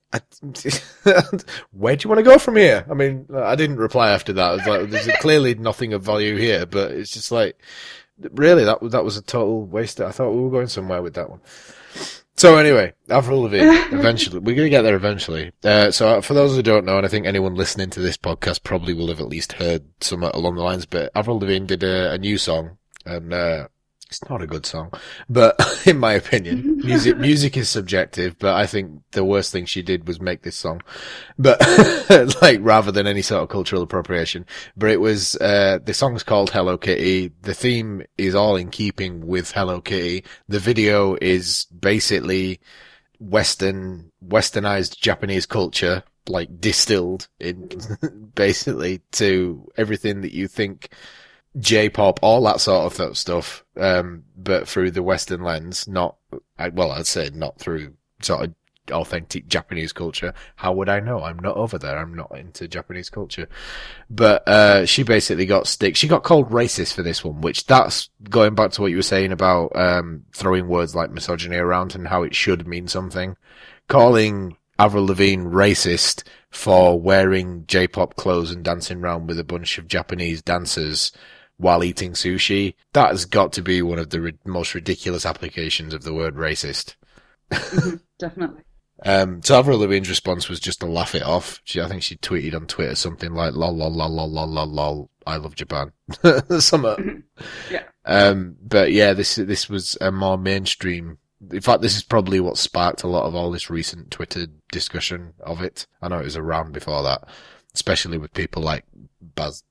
Where do you want to go from here? I mean, I didn't reply after that. I was like, there's clearly nothing of value here, but it's just like, really, that was a total waste. I thought we were going somewhere with that one. So anyway, Avril Lavigne, eventually, we're going to get there eventually. So for those who don't know, and I think anyone listening to this podcast probably will have at least heard somewhat along the lines, but Avril Lavigne did a new song, and it's not a good song, but in my opinion, music is subjective, but I think the worst thing she did was make this song, but like rather than any sort of cultural appropriation. But it was, the song's called Hello Kitty. The theme is all in keeping with Hello Kitty. The video is basically westernized Japanese culture, like distilled in basically to everything that you think J-pop, all that sort of stuff, but through the Western lens, I'd say not through sort of authentic Japanese culture. How would I know? I'm not over there. I'm not into Japanese culture. But she basically got stick. She got called racist for this one, which that's going back to what you were saying about throwing words like misogyny around and how it should mean something. Calling Avril Lavigne racist for wearing J-pop clothes and dancing around with a bunch of Japanese dancers while eating sushi, that has got to be one of the most ridiculous applications of the word racist. Definitely. So Avril Lavigne's response was just to laugh it off. I think she tweeted on Twitter something like lol lol lol lol lol lol lol I love Japan. Something. Yeah. But yeah, this was a more mainstream. In fact, this is probably what sparked a lot of all this recent Twitter discussion of it. I know it was around before that, especially with people like Baz,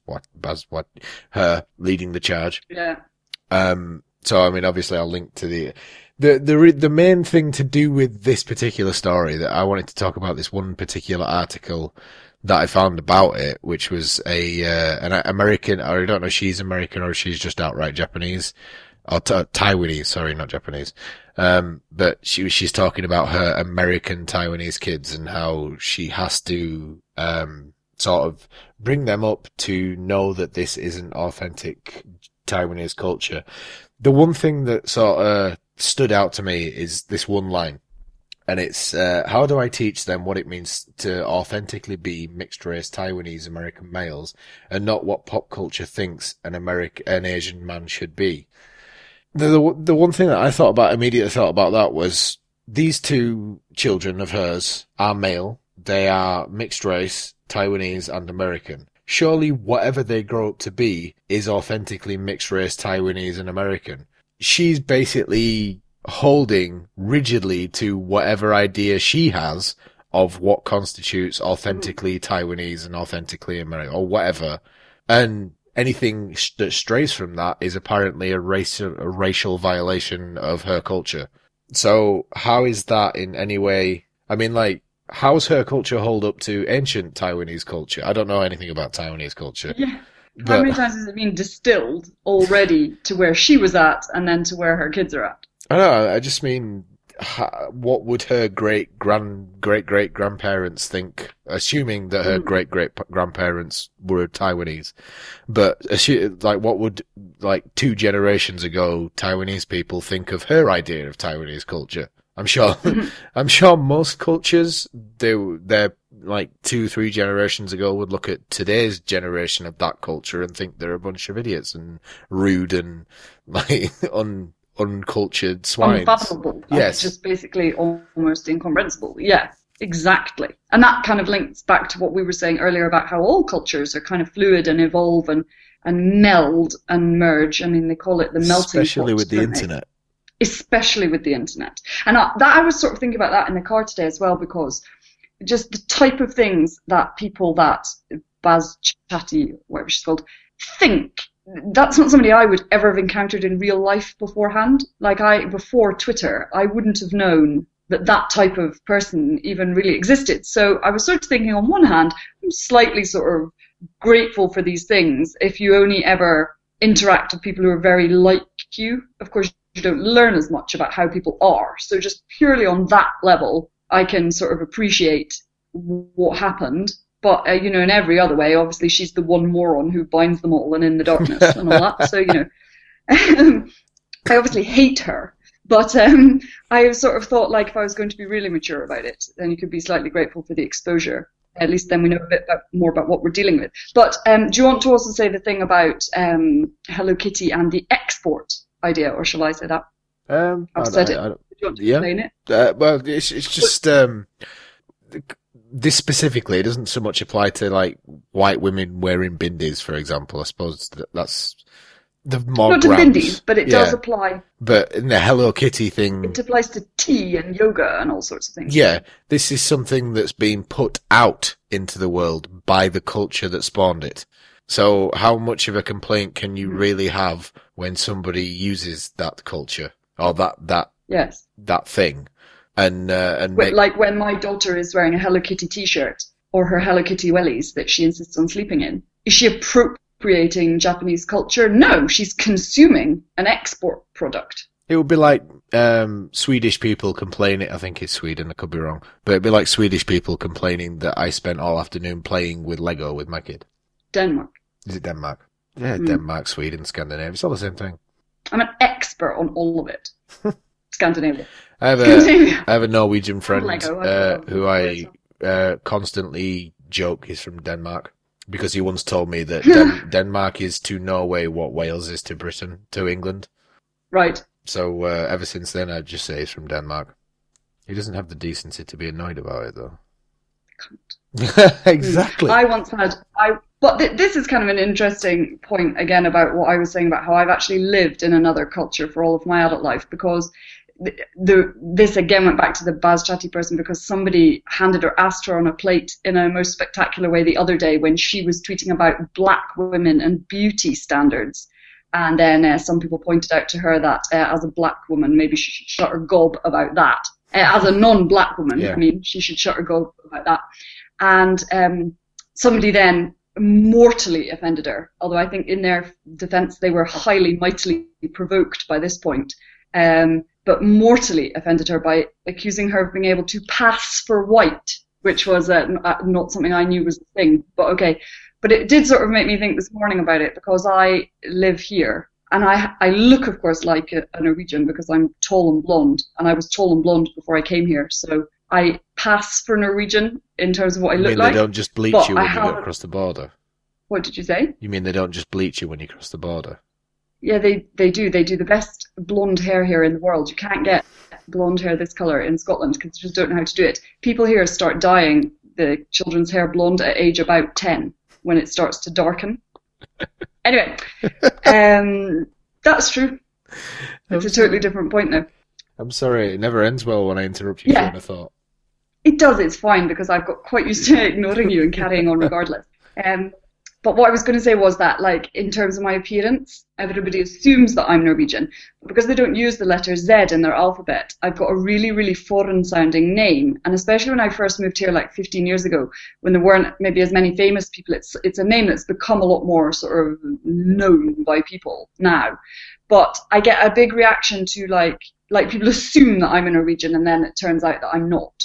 her leading the charge. Yeah. So I mean, obviously I'll link to the main thing to do with this particular story that I wanted to talk about, this one particular article that I found about it, which was an American, or I don't know if she's American or she's just outright Japanese, or Taiwanese, sorry, not Japanese. But she's talking about her American Taiwanese kids and how she has to, sort of bring them up to know that this isn't authentic Taiwanese culture. The one thing that sort of stood out to me is this one line, and it's, how do I teach them what it means to authentically be mixed race Taiwanese American males and not what pop culture thinks an Asian man should be? The one thing that I immediately thought about that was these two children of hers are male. They are mixed race, Taiwanese and American. Surely whatever they grow up to be is authentically mixed race Taiwanese and American. She's basically holding rigidly to whatever idea she has of what constitutes authentically Taiwanese and authentically American, or whatever. And anything that strays from that is apparently a racial violation of her culture. So how is that in any way, I mean, like, how's her culture hold up to ancient Taiwanese culture? I don't know anything about Taiwanese culture. Yeah. How many times has it been distilled already to where she was at and then to where her kids are at? I know, I just mean, what would her great-great-grandparents think, assuming that her great-great-grandparents were Taiwanese? But, what would, 2 generations ago, Taiwanese people think of her idea of Taiwanese culture? I'm sure most cultures, they're 2-3 generations ago would look at today's generation of that culture and think they're a bunch of idiots and rude and, uncultured swines. Unfathomable. Yes. It's just basically almost incomprehensible. Yeah, exactly. And that kind of links back to what we were saying earlier about how all cultures are kind of fluid and evolve and meld and merge. I mean, they call it the melting pot. Especially with the internet. Especially with the internet. And I was sort of thinking about that in the car today as well, because just the type of things that people that Baz Chatty, whatever she's called, think, that's not somebody I would ever have encountered in real life beforehand. Before Twitter, I wouldn't have known that type of person even really existed. So I was sort of thinking, on one hand, I'm slightly sort of grateful for these things. If you only ever interact with people who are very like you, of course, you don't learn as much about how people are. So just purely on that level, I can sort of appreciate what happened. But, in every other way, obviously she's the one moron who binds them all and in the darkness and all that. So, I obviously hate her. But I sort of thought, if I was going to be really mature about it, then you could be slightly grateful for the exposure. At least then we know a bit more about what we're dealing with. But do you want to also say the thing about Hello Kitty and the export idea, or shall I say that? I've said it. Do you want to explain it? Well, it's just this specifically, it doesn't so much apply to white women wearing bindis, for example. I suppose that's the more not to bindis, but it does apply. But in the Hello Kitty thing, it applies to tea and yoga and all sorts of things. Yeah, this is something that's being put out into the world by the culture that spawned it. So how much of a complaint can you really have when somebody uses that culture or that thing? And like when my daughter is wearing a Hello Kitty t-shirt or her Hello Kitty wellies that she insists on sleeping in, is she appropriating appropriating Japanese culture. No, she's consuming an export product. It would be like Swedish people complaining. I think it's Sweden, I could be wrong. But it'd be like Swedish people complaining that I spent all afternoon playing with Lego with my kid. Denmark. Is it Denmark? Yeah, Denmark, Sweden, Scandinavia. It's all the same thing. I'm an expert on all of it. Scandinavia. I have a Norwegian friend Lego, who I constantly joke is from Denmark, because he once told me that Denmark is to Norway what Wales is to Britain, to England. Right. So ever since then, I'd just say he's from Denmark. He doesn't have the decency to be annoyed about it, though. Exactly. I once had... But this is kind of an interesting point, again, about what I was saying about how I've actually lived in another culture for all of my adult life, because this again went back to the Baz Chatty person, because somebody handed or asked her on a plate in a most spectacular way the other day when she was tweeting about black women and beauty standards. And then some people pointed out to her that as a black woman, maybe she should shut her gob about that. As a non-black woman, I mean, she should shut her gob about that. And somebody then mortally offended her, although I think in their defense they were highly, mightily provoked by this point, but mortally offended her by accusing her of being able to pass for white, which was not something I knew was a thing, but okay. But it did sort of make me think this morning about it, because I live here, and I look, of course, like a Norwegian because I'm tall and blonde, and I was tall and blonde before I came here, so I pass for Norwegian in terms of what I look like. They don't just bleach you when you go across the border? What did you say? You mean they don't just bleach you when you cross the border? Yeah, they do. They do the best blonde hair here in the world. You can't get blonde hair this colour in Scotland because they just don't know how to do it. People here start dyeing the children's hair blonde at age about 10 when it starts to darken. Anyway, that's true. It's a totally different point now. I'm sorry, it never ends well when I interrupt you from a thought. It does, it's fine, because I've got quite used to ignoring you and carrying on regardless. But what I was going to say was that, like, in terms of my appearance, everybody assumes that I'm Norwegian. But because they don't use the letter Z in their alphabet, I've got a really, really foreign-sounding name. And especially when I first moved here, like 15 years ago, when there weren't maybe as many famous people, it's a name that's become a lot more sort of known by people now. But I get a big reaction to, like people assume that I'm a Norwegian, and then it turns out that I'm not.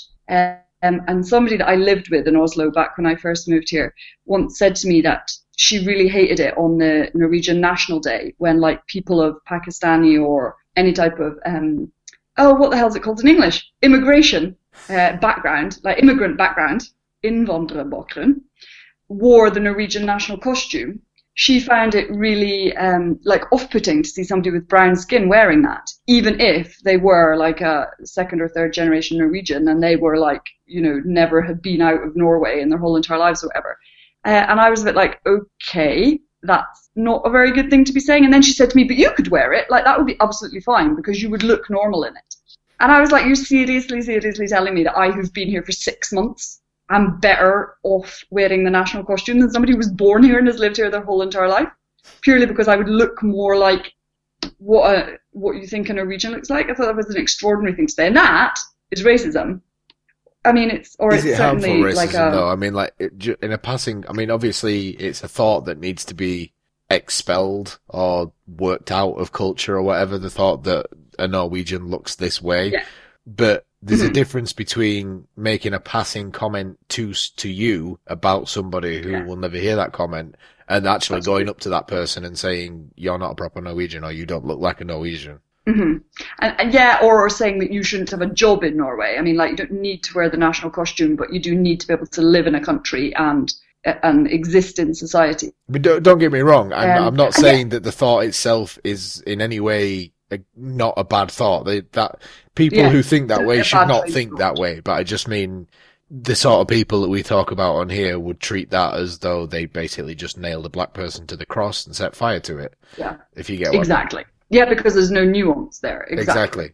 And somebody that I lived with in Oslo back when I first moved here once said to me that she really hated it on the Norwegian National Day when, like, people of Pakistani or any type of, what the hell is it called in English? Immigration background, like immigrant background, innvandrerbakgrunn, wore the Norwegian national costume. She found it really off-putting to see somebody with brown skin wearing that, even if they were like a second or third generation Norwegian and they were like, never had been out of Norway in their whole entire lives or whatever. And I was a bit like, okay, that's not a very good thing to be saying. And then she said to me, but you could wear it. Like, that would be absolutely fine because you would look normal in it. And I was like, you're seriously telling me that I, who've been here for 6 months, I'm better off wearing the national costume than somebody who was born here and has lived here their whole entire life, purely because I would look more like what you think a Norwegian looks like. I thought that was an extraordinary thing to say, and that is racism. I mean, is it harmful racism, like though? I mean, like in a passing. I mean, obviously, it's a thought that needs to be expelled or worked out of culture or whatever. The thought that a Norwegian looks this way, but there's a difference between making a passing comment to you about somebody who will never hear that comment and actually going up to that person and saying, you're not a proper Norwegian or you don't look like a Norwegian. Mm-hmm. And or saying that you shouldn't have a job in Norway. I mean, like, you don't need to wear the national costume, but you do need to be able to live in a country and exist in society. But don't get me wrong. I'm not saying that the thought itself is in any way not a bad thought. That people who think that way should not think that way. But I just mean the sort of people that we talk about on here would treat that as though they basically just nailed a black person to the cross and set fire to it. Yeah, if you get what exactly. I mean. Yeah, because there's no nuance there. Exactly.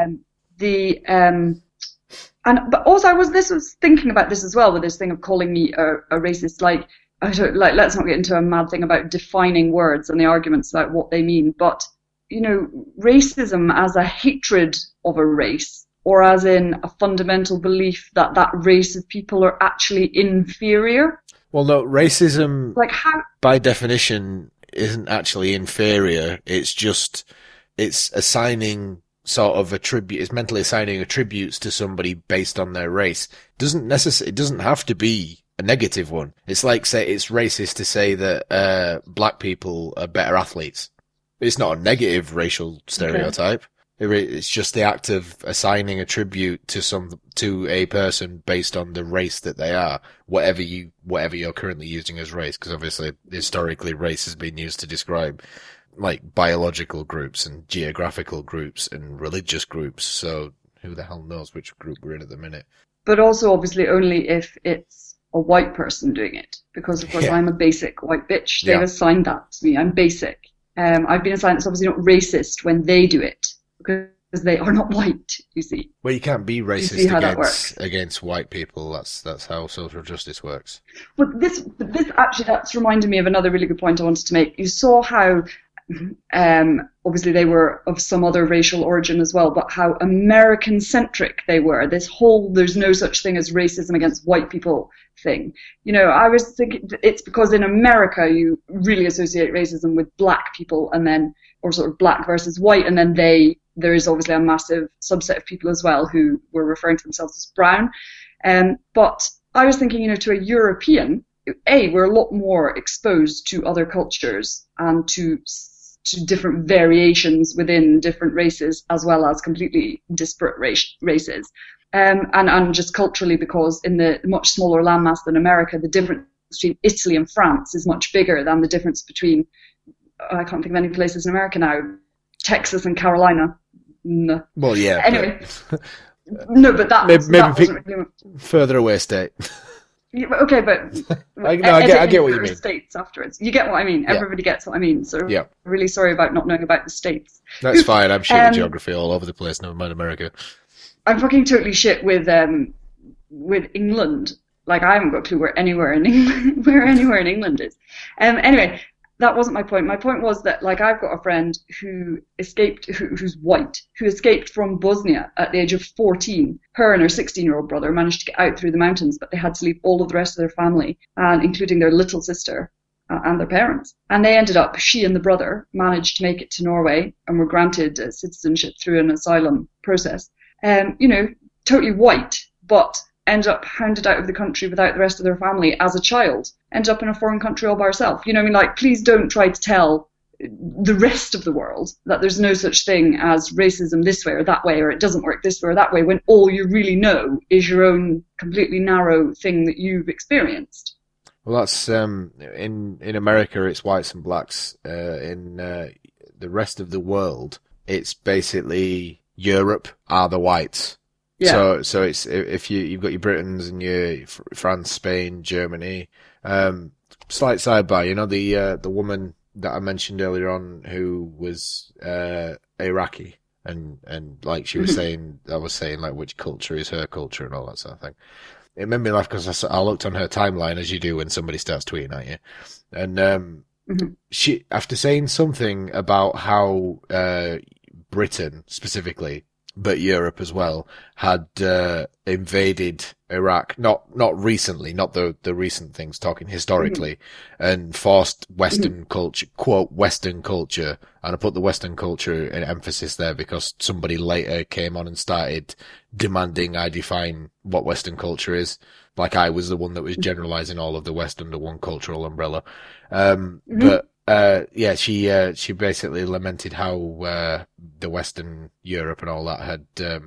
But also I was thinking about this as well, with this thing of calling me a racist. Let's not get into a mad thing about defining words and the arguments about what they mean. But racism as a hatred of a race, or as in a fundamental belief that race of people are actually inferior. Well, no, racism, Like how? by definition, isn't actually inferior. It's assigning sort of it's mentally assigning attributes to somebody based on their race. It doesn't have to be a negative one. It's like, say, it's racist to say that black people are better athletes. It's not a negative racial stereotype. It's just the act of assigning a tribute to a person based on the race that they are, whatever you're currently using as race, because obviously historically race has been used to describe like biological groups and geographical groups and religious groups. So who the hell knows which group we're in at the minute? But also obviously only if it's a white person doing it, because of course I'm a basic white bitch. They've assigned that to me. I'm basic. I've been assigned it's obviously not racist when they do it, because they are not white, you see. Well, you can't be racist against white people. That's how social justice works. But this actually, that's reminded me of another really good point I wanted to make. You saw how, obviously they were of some other racial origin as well, but how American-centric they were. This whole "there's no such thing as racism against white people" thing. You know, I was thinking it's because in America you really associate racism with black people, and then, or sort of black versus white, and then there is obviously a massive subset of people as well who were referring to themselves as brown. But I was thinking, you know, to a European, we're a lot more exposed to other cultures and to different variations within different races, as well as completely disparate races. And just culturally, because in the much smaller landmass than America, the difference between Italy and France is much bigger than the difference between, I can't think of any places in America now, Texas and Carolina. No. Well, yeah. Anyway, but that wasn't really further away state. Yeah, okay, but I get what you mean. States afterwards. You get what I mean. Yeah. Everybody gets what I mean. So yeah. I'm really sorry about not knowing about the states. That's fine. I'm shit at geography all over the place. Never mind America. I'm fucking totally shit with England. Like I haven't got a clue where anywhere in England is. Anyway, that wasn't my point. My point was that, like, I've got a friend who escaped, who's white, who escaped from Bosnia at the age of 14. Her and her 16-year-old brother managed to get out through the mountains, but they had to leave all of the rest of their family, including their little sister and their parents. And they ended up, she and the brother managed to make it to Norway and were granted citizenship through an asylum process. You know, totally white, but end up hounded out of the country without the rest of their family as a child, end up in a foreign country all by herself. You know what I mean? Like, please don't try to tell the rest of the world that there's no such thing as racism this way or that way, or it doesn't work this way or that way, when all you really know is your own completely narrow thing that you've experienced. Well, that's in America it's whites and blacks. In the rest of the world, it's basically Europe are the whites. Yeah. So it's if you've got your Britons and your France, Spain, Germany. Slight sidebar, you know the woman that I mentioned earlier on who was Iraqi and like she was saying, I was saying like which culture is her culture and all that sort of thing. It made me laugh because I looked on her timeline as you do when somebody starts tweeting at you, and she, after saying something about how Britain specifically, but Europe as well, had invaded Iraq, not recently, not the recent things, talking historically, and forced Western culture, quote, Western culture, and I put the Western culture in emphasis there because somebody later came on and started demanding I define what Western culture is, like I was the one that was generalizing all of the West under one cultural umbrella. But yeah, she basically lamented how the Western Europe and all that had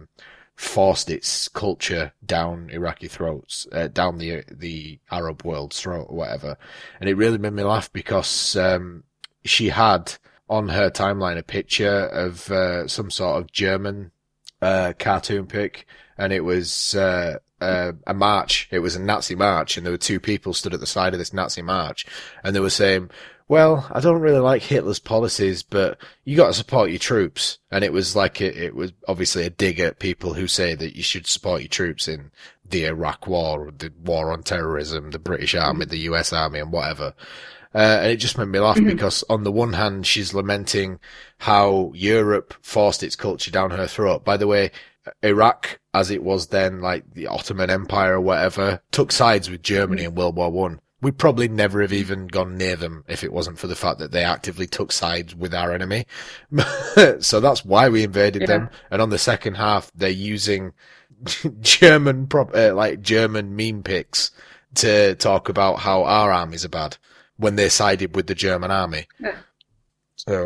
forced its culture down Iraqi throats, down the Arab world's throat or whatever. And it really made me laugh because she had on her timeline a picture of some sort of German cartoon pic, and it was a march. It was a Nazi march, and there were two people stood at the side of this Nazi march, and they were saying, well, I don't really like Hitler's policies, but you got to support your troops. And it was like it was obviously a dig at people who say that you should support your troops in the Iraq War, the war on terrorism, the British Army, the US Army, and whatever. And it just made me laugh because on the one hand, she's lamenting how Europe forced its culture down her throat. By the way, Iraq, as it was then, like the Ottoman Empire or whatever, took sides with Germany in World War I. we'd probably never have even gone near them if it wasn't for the fact that they actively took sides with our enemy. So that's why we invaded them. And on the second half, they're using German German meme pics to talk about how our armies are bad when they sided with the German army. Yeah. So.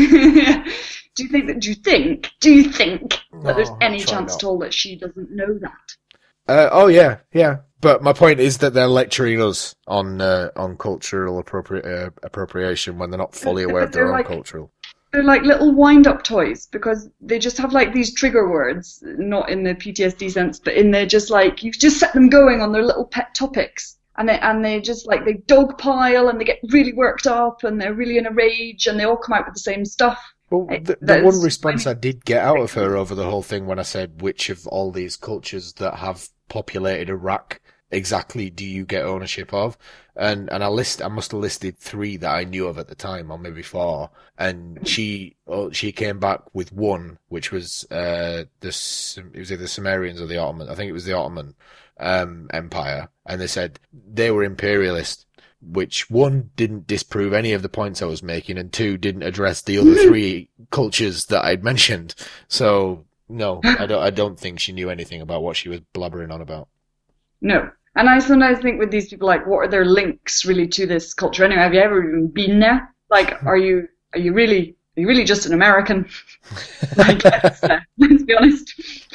Do you think that there's any chance not. at all that she doesn't know that? Oh yeah. But my point is that they're lecturing us on cultural appropriation when they're not fully aware of their own cultural. They're like little wind-up toys because they just have like these trigger words, not in the PTSD sense, but in the just like you just set them going on their little pet topics, and they just like they dogpile and they get really worked up and they're really in a rage and they all come out with the same stuff. Well, the one response I did get out of her over the whole thing when I said which of all these cultures that have populated Iraq exactly do you get ownership of, and I must have listed 3 that I knew of at the time, or maybe 4, and she came back with one, which was it was either Sumerians or the Ottoman. I think it was the Ottoman Empire, and they said they were imperialist, which 1 didn't disprove any of the points I was making, and 2 didn't address the other 3 cultures that I'd mentioned. So no, I don't think she knew anything about what she was blabbering on about. No. And I sometimes think with these people, like, what are their links really to this culture anyway? Have you ever even been there? Like, are you really just an American? Like, let's be honest.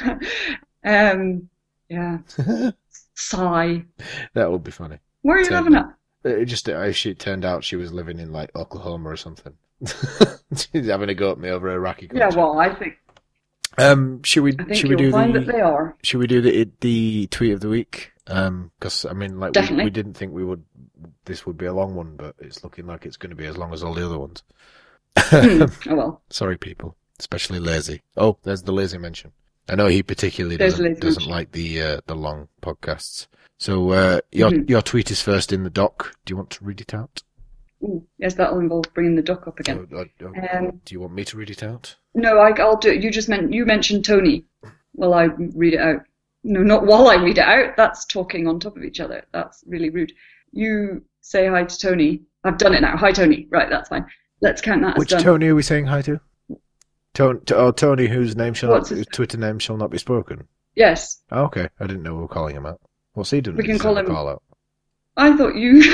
Yeah. Sigh. That would be funny. Where are you living at? It turned out she was living in like Oklahoma or something. She's having a go at me over Iraqi culture. Yeah, well, I think. Should we find that they are. Should we do the tweet of the week? Because I mean, like we didn't think this would be a long one, but it's looking like it's going to be as long as all the other ones. Oh well. Sorry, people, especially Lazy. Oh, there's the Lazy mention. I know he particularly doesn't like the long podcasts. So your tweet is first in the doc. Do you want to read it out? Ooh, yes, that'll involve bringing the doc up again. Do you want me to read it out? No, I'll do it. You mentioned Tony. Well, I read it out. No, not while I read it out. That's talking on top of each other. That's really rude. You say hi to Tony. I've done it now. Hi, Tony. Right, that's fine. Let's count that as done. Which Tony are we saying hi to? Tony, whose Twitter name shall not be spoken. Yes. Oh, okay, I didn't know we were calling him out. What's he done? We can call him. Call out? I thought you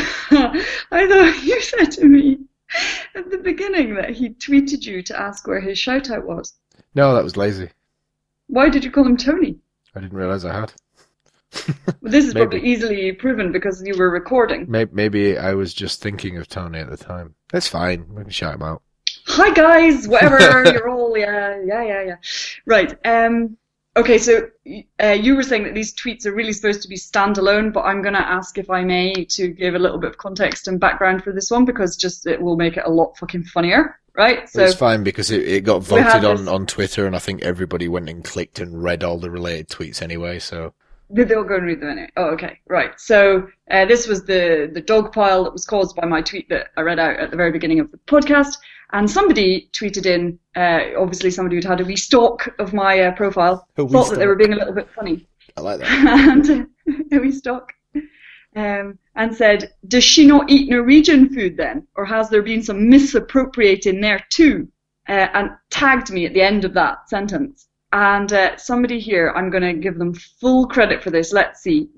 said to me at the beginning that he tweeted you to ask where his shout out was. No, that was Lazy. Why did you call him Tony? I didn't realise I had. Well, this is probably easily proven because you were recording. Maybe I was just thinking of Tony at the time. That's fine. We can shout him out. Hi guys, whatever. You're all yeah. Right. Okay, so you were saying that these tweets are really supposed to be standalone, but I'm going to ask, if I may, to give a little bit of context and background for this one, because it will make it a lot fucking funnier, right? So it's fine because it got voted on Twitter, and I think everybody went and clicked and read all the related tweets anyway, so... Did they all go and read them anyway? Oh, okay, right. So this was the dog pile that was caused by my tweet that I read out at the very beginning of the podcast. And somebody tweeted in, obviously somebody who'd had a restock of my profile, thought that they were being a little bit funny. I like that. And a restock. And said, does she not eat Norwegian food then? Or has there been some misappropriating there too? And tagged me at the end of that sentence. And somebody here, I'm going to give them full credit for this. Let's see.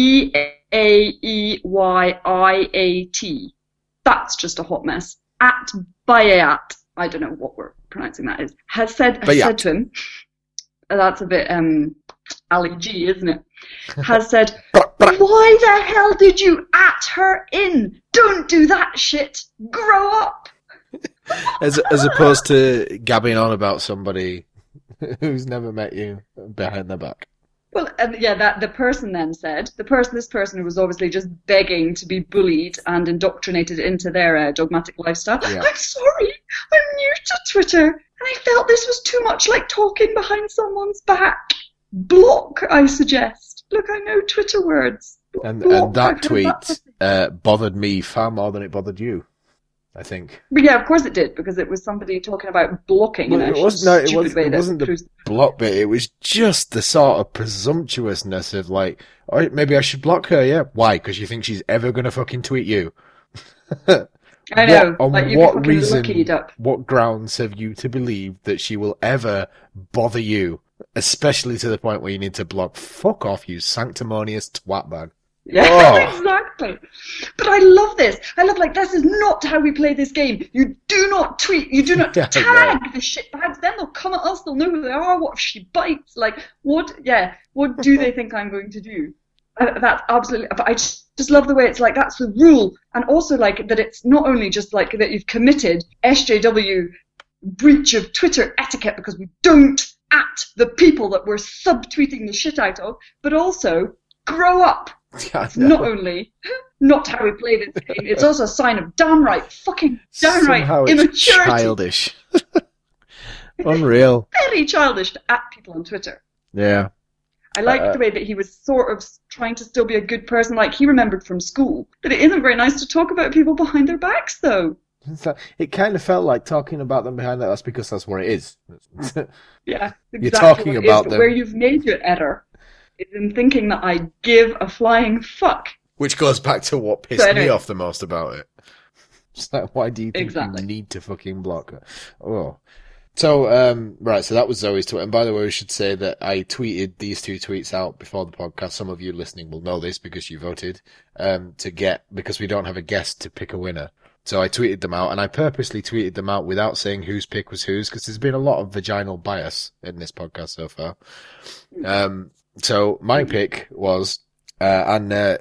Baeyat. That's just a hot mess. At Bayat, I don't know what we're pronouncing that is, has said to him, that's a bit Ali G, isn't it? Has said, why the hell did you at her in? Don't do that shit. Grow up. As opposed to gabbing on about somebody who's never met you behind their back. Well, that the person then said, this person who was obviously just begging to be bullied and indoctrinated into their dogmatic lifestyle. Yeah. I'm sorry, I'm new to Twitter, and I felt this was too much like talking behind someone's back. Block, I suggest. Look, I know Twitter words. And that tweet bothered me far more than it bothered you. I think. But yeah, of course it did, because it was somebody talking about blocking in a stupid way. It wasn't the block bit. It was just the sort of presumptuousness of like, all right, maybe I should block her. Yeah, why? Because you think she's ever gonna fucking tweet you? I know. On like what reason? What grounds have you to believe that she will ever bother you? Especially to the point where you need to block. Fuck off, you sanctimonious twat bag. Yeah, Oh. exactly. But I love this. I love, like, this is not how we play this game. You do not tweet. You do not Yeah, tag the shitbags. Then they'll come at us. They'll know who they are. What if she bites? Like, what do they think I'm going to do? That's absolutely, but I just love the way it's like, that's the rule. And also, like, that it's not only just like that you've committed SJW breach of Twitter etiquette because we don't at the people that we're subtweeting the shit out of, but also grow up. Yeah, It's not only not how we play this game, it's also a sign of downright Somehow it's immaturity. childish. Unreal. Very childish to at people on Twitter. Yeah. I liked the way that he was sort of trying to still be a good person, like he remembered from school. But it isn't very nice to talk about people behind their backs, though. It kind of felt like talking about them behind that. That's because that's what it is. Yeah, exactly. You're talking what it is, about but them. where you've made your error is in thinking that I give a flying fuck. Which goes back to what pissed So me anyway. off the most about it. It's like, why do you think Exactly. you need to fucking block her? Oh. So, right, so that was Zoe's tweet. And by the way, we should say that I tweeted these two tweets out before the podcast. Some of you listening will know this because you voted, because we don't have a guest to pick a winner. So I tweeted them out, and I purposely tweeted them out without saying whose pick was whose, because there's been a lot of vaginal bias in this podcast so far. So my pick was, come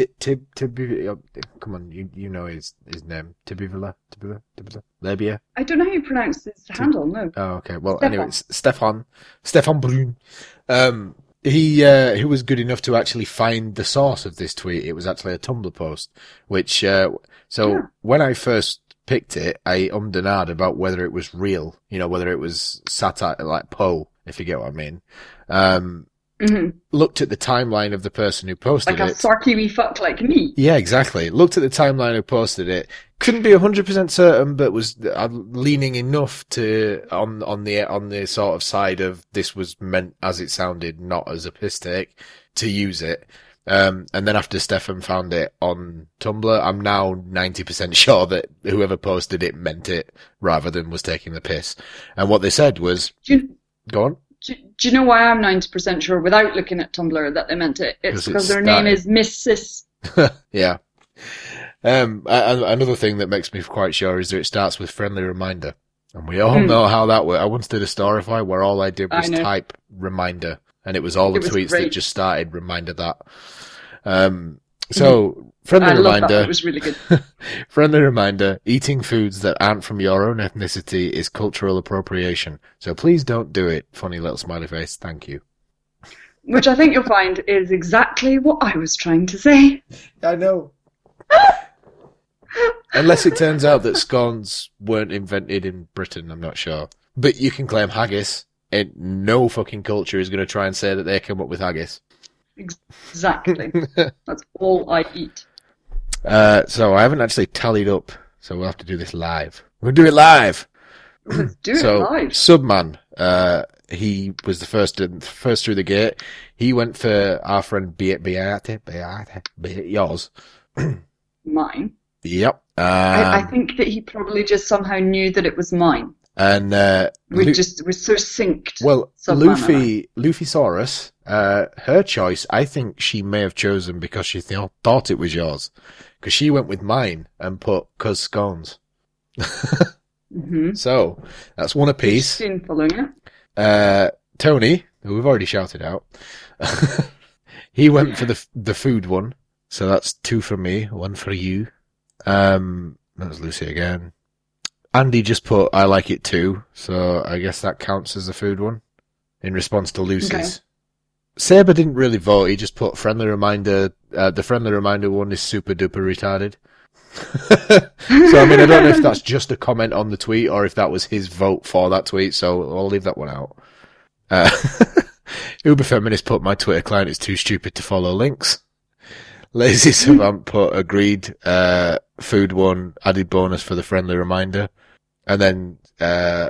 on, you know his name, Tibivila, Labia. I don't know how you pronounce his handle, no. Oh, okay. Well, Stefan. anyway, Stefan Brun. He was good enough to actually find the source of this tweet. It was actually a Tumblr post, which, when I first picked it, I ummed and ahed about whether it was real, whether it was satire, like Poe, if you get what I mean. Looked at the timeline of the person who posted Like a it. sarky wee fuck like me. Yeah, exactly. Looked at the timeline who posted it. Couldn't be 100% certain, but was leaning enough on the sort of side of this was meant as it sounded, not as a piss take, to use it. And then after Stefan found it on Tumblr, I'm now 90% sure that whoever posted it meant it rather than was taking the piss. And what they said was, go on. Do you know why I'm 90% sure without looking at Tumblr that they meant it? It's because their name is Miss Sis. Yeah. Another thing that makes me quite sure is that it starts with friendly reminder. And we all know how that works. I once did a Storify where all I did was type reminder. And it was all the tweets that just started reminder that. Friendly I love reminder. that. It was really good. Friendly reminder, eating foods that aren't from your own ethnicity is cultural appropriation. So please don't do it. Funny little smiley face. Thank you. Which I think you'll find is exactly what I was trying to say. I know. Unless it turns out that scones weren't invented in Britain, I'm not sure. But you can claim haggis, and no fucking culture is going to try and say that they came up with haggis. Exactly. That's all I eat. So I haven't actually tallied up, so we'll have to do this live. We'll do it live! Let's do it So, live. Subman, he was the first through the gate. He went for our friend Beate, yours. Mine. Yep. I think that he probably just somehow knew that it was mine. And We're so synced. well, Subman, Luffysaurus, her choice, I think she may have chosen because she thought it was yours. Because she went with mine and put cuz scones. So, that's one apiece. Soon following it. Tony, who we've already shouted out, he went for the food one. So that's 2 for me, 1 for you. That was Lucy again. Andy just put, I like it too, so I guess that counts as the food one, in response to Lucy's. Okay. Saber didn't really vote, he just put friendly reminder, the friendly reminder one is super duper retarded. So, I mean, I don't know if that's just a comment on the tweet, or if that was his vote for that tweet, so I'll leave that one out. Uber Feminist put, my Twitter client is too stupid to follow links. Lazy Savant put agreed, food one, added bonus for the friendly reminder. And then,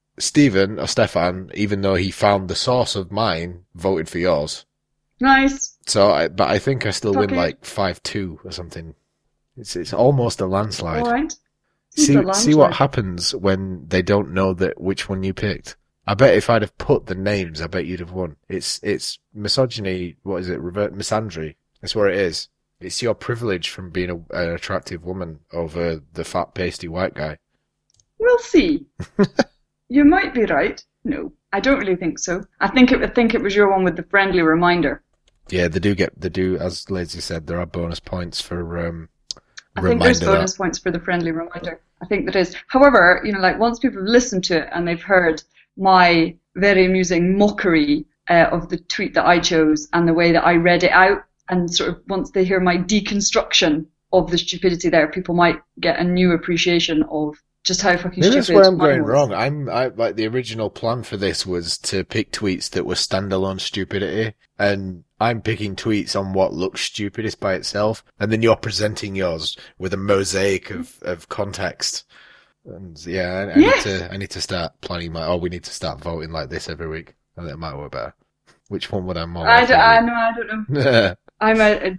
Stefan, even though he found the source of mine, voted for yours. Nice. But I think I still win Okay. like 5-2 or something. It's almost a landslide. All right. See what happens when they don't know which one you picked. I bet if I'd have put the names, I bet you'd have won. It's misogyny. What is it? Misandry. That's what it is. It's your privilege from being an attractive woman over the fat, pasty white guy. We'll see. You might be right. No, I don't really think so. I think it was your one with the friendly reminder. Yeah, they do, as Lazy said, there are bonus points for, I think there's bonus points for the friendly reminder. I think there is. However, like once people have listened to it and they've heard my very amusing mockery of the tweet that I chose and the way that I read it out, and sort of once they hear my deconstruction of the stupidity there, people might get a new appreciation of just how fucking Maybe stupid that's where I'm mine going was. wrong. I like the original plan for this was to pick tweets that were standalone stupidity, and I'm picking tweets on what looks stupidest by itself, and then you're presenting yours with a mosaic of context. And yeah, I need to start planning we need to start voting like this every week. I think it might work better. Which one would I more? I don't know. I'm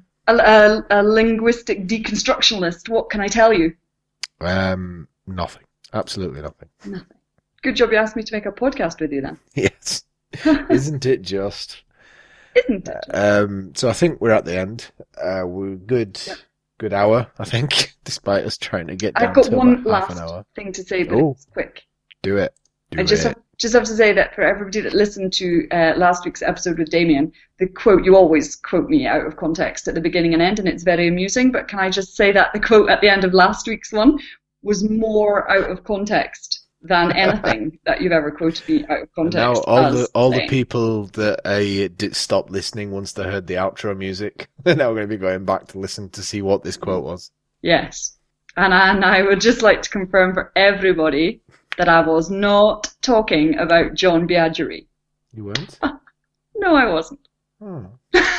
a linguistic deconstructionalist. What can I tell you? Nothing. Absolutely nothing. Nothing. Good job you asked me to make a podcast with you then. Yes. Isn't it just? Isn't it? So I think we're at the end. We're good. Yep. Good hour, I think, despite us trying to get down I've got to one about half last an hour. thing to say, but it's quick. Do it. I just have to say that for everybody that listened to last week's episode with Damien, the quote, you always quote me out of context at the beginning and end, and it's very amusing, but can I just say that the quote at the end of last week's one was more out of context than anything that you've ever quoted me out of context. Now all the people that did stop listening once they heard the outro music, they're now going to be going back to listen to see what this quote was. Yes. And I would just like to confirm for everybody that I was not talking about John Biageri. You weren't? No, I wasn't. Oh.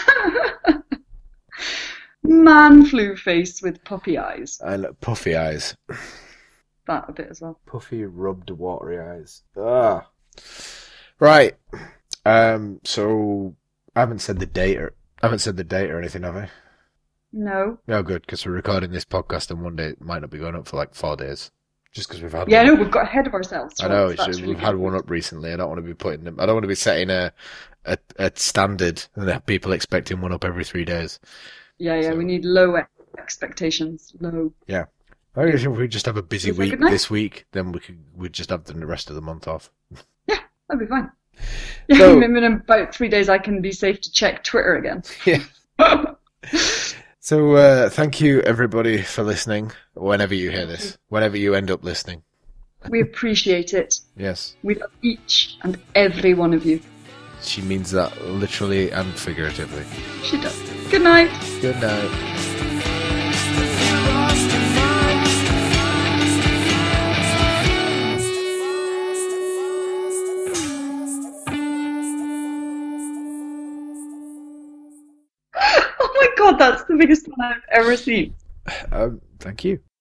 Man flu face with puppy eyes. And puffy eyes. That a bit as well. Puffy, rubbed, watery eyes. Ah. Right. So I haven't said the date or anything, have I? No. No, good, because we're recording this podcast and one day it might not be going up for like 4 days. Just because we've had Yeah, one. no, we've got ahead of ourselves. I know, That's we've really had good. one up recently. I don't want to be putting them. I don't want to be setting a standard and have people expecting one up every 3 days. Yeah, So- we need low expectations. Low. Yeah. I think if we just have a busy Is that week good night? this week, then we'd just have the rest of the month off. Yeah, that'd be fine. Yeah, So- maybe in about 3 days I can be safe to check Twitter again. Yeah. So thank you everybody for listening. Whenever you hear this, whenever you end up listening. We appreciate it. Yes, We love each and every one of you. she means that literally and figuratively. She does. Good night. Good night. Lost your mind. Oh my god, that's the biggest one I've ever seen. Thank you.